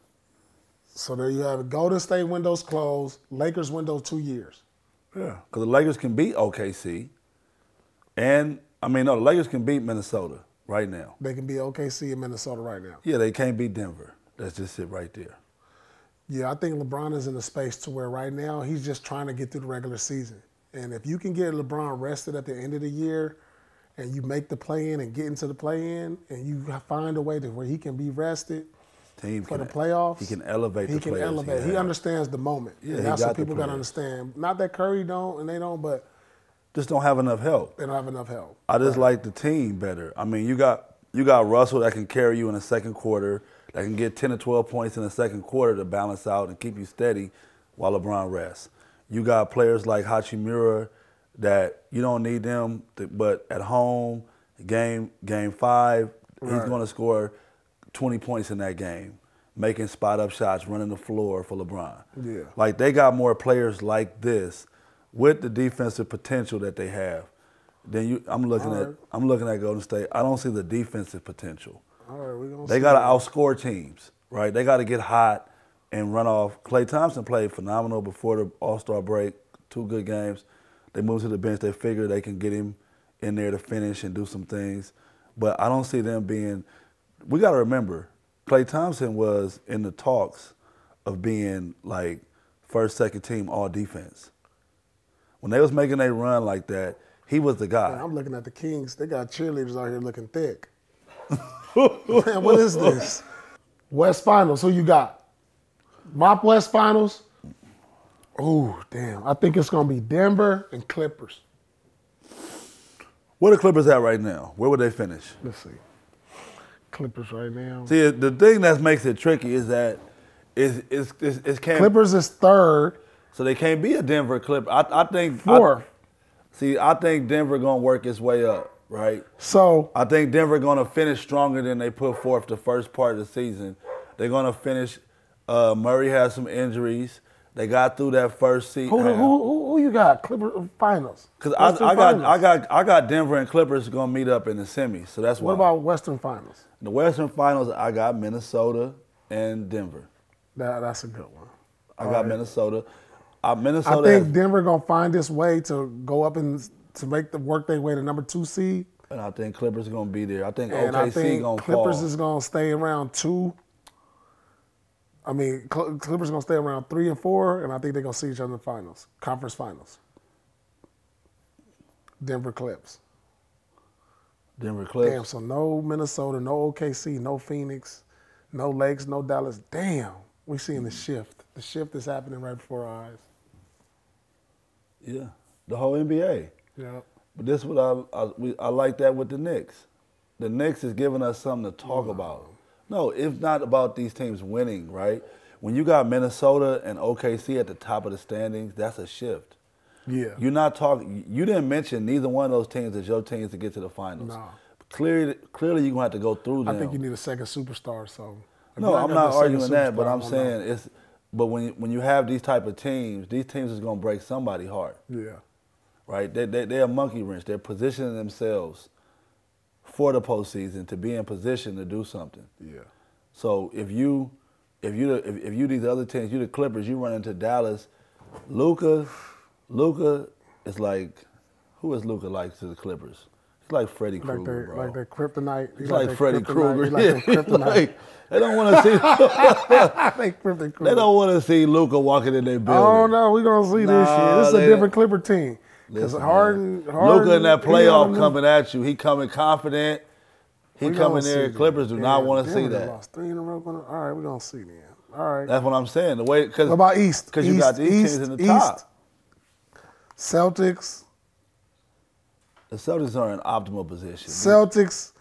B: So there you have it. Golden State windows closed. Lakers window 2 years.
C: Yeah, because the Lakers can beat OKC. The Lakers can beat Minnesota right now.
B: They can beat OKC and Minnesota right now.
C: Yeah, they can't beat Denver. That's just it right there.
B: Yeah, I think LeBron is in a space to where right now he's just trying to get through the regular season. And if you can get LeBron rested at the end of the year and you make the play-in and get into the play-in and you find a way to where he can be rested
C: Team
B: for
C: can-
B: the playoffs.
C: He can elevate
B: He
C: the
B: can
C: players.
B: elevate. He
C: has.
B: understands the moment.
C: Yeah,
B: and
C: he
B: that's
C: got
B: what
C: the
B: people got to
C: players.
B: understand. Not that Curry don't and they don't, but
C: Just don't have enough help.
B: they don't have enough help.
C: I just like the team better. I mean, you got Russell that can carry you in the second quarter, that can get 10 to 12 points in the second quarter to balance out and keep you steady while LeBron rests. You got players like Hachimura that you don't need them, but at home, game 5, he's
B: Right.
C: going to score 20 points in that game, making spot-up shots, running the floor for LeBron.
B: Yeah.
C: Like, they got more players like this with the defensive potential that they have. Then I'm looking
B: All
C: at
B: right.
C: Golden State. I don't see the defensive potential.
B: All right, we're going to
C: They got to outscore teams, right? They got to get hot and run off. Klay Thompson played phenomenal before the All-Star break, 2 good games. They moved to the bench. They figure they can get him in there to finish and do some things. But I don't see them being – we got to remember, Klay Thompson was in the talks of being like first, second team all defense. When they was making their run like that, he was the guy.
B: I'm looking at the Kings. They got cheerleaders out here looking thick. Man, what is this? West Finals, who you got? Mop West Finals? Ooh, damn. I think it's going to be Denver and Clippers.
C: Where the Clippers at right now? Where would they finish?
B: Let's see. Clippers right now.
C: See, the thing that makes it tricky is that it can't.
B: Clippers is third.
C: So they can't be a Denver Clipper. I think
B: Fourth.
C: I think Denver gonna work its way up, right?
B: So,
C: I think Denver gonna finish stronger than they put forth the first part of the season. They're gonna finish. Murray has some injuries. They got through that first season.
B: who you got? Clippers Finals.
C: Because
B: Western
C: I
B: Finals.
C: got Denver and Clippers gonna meet up in the semis. So that's why.
B: What about Western Finals?
C: In the Western Finals? I got Minnesota and Denver.
B: That's a good one.
C: I got Minnesota.
B: I
C: Minnesota.
B: think Denver gonna find this way to go up and to make the work their way to number 2 seed.
C: And I think Clippers are gonna be there. I think
B: And
C: OKC
B: I think
C: gonna
B: Clippers
C: fall.
B: is gonna stay around 2. I mean, Clippers are gonna stay around 3 and 4, and I think they're gonna see each other in the finals, conference finals. Denver Clips.
C: Denver Clips.
B: Damn. So no Minnesota, no OKC, no Phoenix, no Lakers, no Dallas. Damn. We seeing the shift. The shift is happening right before our eyes.
C: Yeah, the whole NBA.
B: Yeah.
C: But this is what I like that with the Knicks. The Knicks is giving us something to talk about. No, it's not about these teams winning, right? When you got Minnesota and OKC at the top of the standings, that's a shift.
B: Yeah.
C: You're not talking. You didn't mention neither one of those teams as your teams to get to the finals.
B: No.
C: Clearly, you're gonna have to go through them.
B: I think you need a second superstar. So if
C: No,
B: you
C: I'm
B: got
C: not
B: that second
C: arguing that, but
B: superstar,
C: I'm
B: I don't
C: saying
B: know.
C: it's. But when you have these type of teams, these teams is gonna break somebody's heart,
B: Yeah.
C: right? They're a monkey wrench. They're positioning themselves for the postseason to be in position to do something.
B: Yeah.
C: So if you these other teams, you the Clippers, you run into Dallas, Luka is like, who is Luka like to the Clippers? He's like Freddie Krueger, bro.
B: Like their kryptonite.
C: He's like
B: their
C: Freddie
B: kryptonite.
C: Krueger.
B: He like their
C: Yeah,
B: kryptonite.
C: they don't want to see.
B: Like Freddie
C: They
B: Krueger.
C: don't want to see Luka walking in their building.
B: Oh no, we're gonna see this
C: Nah,
B: year. This is
C: they-
B: a different Clipper team. Because
C: Listen,
B: Harden,
C: Luka in that
B: he on
C: playoff
B: the-
C: coming at you. He coming confident. He
B: we
C: coming
B: gonna
C: there.
B: see
C: Clippers
B: then.
C: do not
B: Damn,
C: want to see
B: Denver
C: that.
B: Lost 3 in a row. All right, we're gonna see then. All right.
C: That's what I'm saying. The way because
B: What about East?
C: Because you got these
B: East,
C: teams in the
B: East.
C: top.
B: Celtics.
C: The Celtics are in optimal position.
B: Celtics.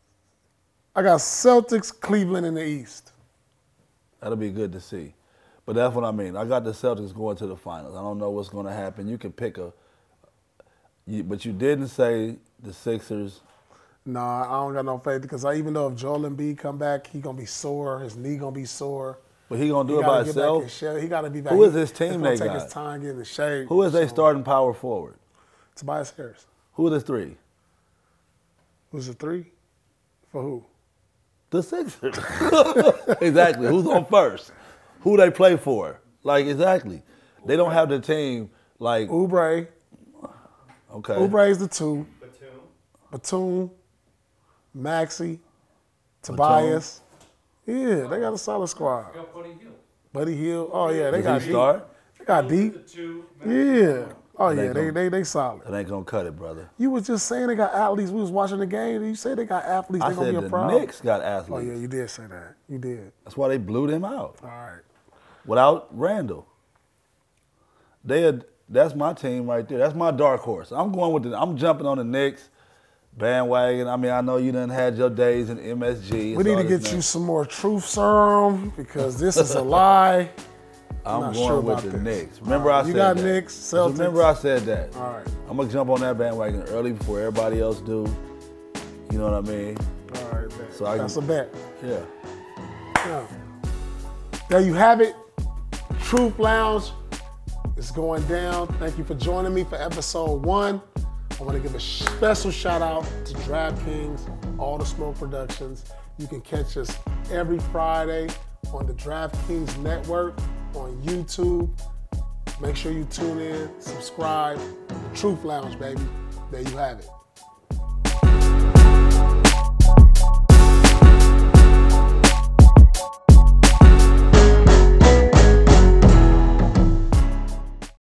B: I got Celtics, Cleveland in the East.
C: That'll be good to see. But that's what I mean. I got the Celtics going to the finals. I don't know what's going to happen. You can pick but you didn't say the Sixers.
B: Nah, I don't got no faith because even though if Joel Embiid come back, he gonna be sore. His knee gonna be sore.
C: But he going to
B: He
C: do it by
B: gotta get back in
C: himself?
B: shape. He got to be back.
C: Who is this team
B: It's
C: they
B: gonna take
C: got?
B: his time getting in shape.
C: Who is their
B: So,
C: starting power forward?
B: Tobias Harris.
C: Who are the 3?
B: Who's the 3? For who?
C: The Sixers. Exactly. Who's on first? Who they play for? Like, exactly. They don't have the team like,
B: Oubre.
C: okay.
B: Oubre's the 2. Batum. Maxey. Tobias. Yeah, they got a solid squad.
D: got Buddy Hield.
B: Buddy Hield. Oh yeah, they
C: Does
B: got
C: he
B: deep.
C: start?
B: They got deep.
D: The two.
B: Yeah. Oh,
C: It
B: yeah,
C: ain't
B: they solid.
C: It ain't gonna cut it, brother.
B: You was just saying they got athletes. We was watching the game, and you said they got athletes.
C: I
B: They gonna
C: said
B: be a
C: the
B: problem.
C: Knicks got athletes.
B: Oh, yeah, you did say that. You did.
C: That's why they blew them out.
B: All right.
C: Without Randall. That's my team right there. That's my dark horse. I'm jumping on the Knicks bandwagon. I mean, I know you done had your days in MSG.
B: We need to get you some more truth serum because this is a lie.
C: I'm
B: not
C: going
B: sure
C: with
B: about
C: the
B: this.
C: Knicks. Remember I said
B: You got
C: that.
B: Knicks,
C: Just
B: Celtics.
C: remember I said that.
B: All right.
C: I'm going to jump on that bandwagon early before everybody else do. You know what I mean?
B: All right, bet.
C: So
B: That's a bet.
C: Yeah.
B: Yeah. There you have it. Truth Lounge is going down. Thank you for joining me for episode 1. I want to give a special shout out to DraftKings, All the Smoke Productions. You can catch us every Friday on the DraftKings Network on YouTube. Make sure you tune in, subscribe. The Truth Lounge, baby. There you have it.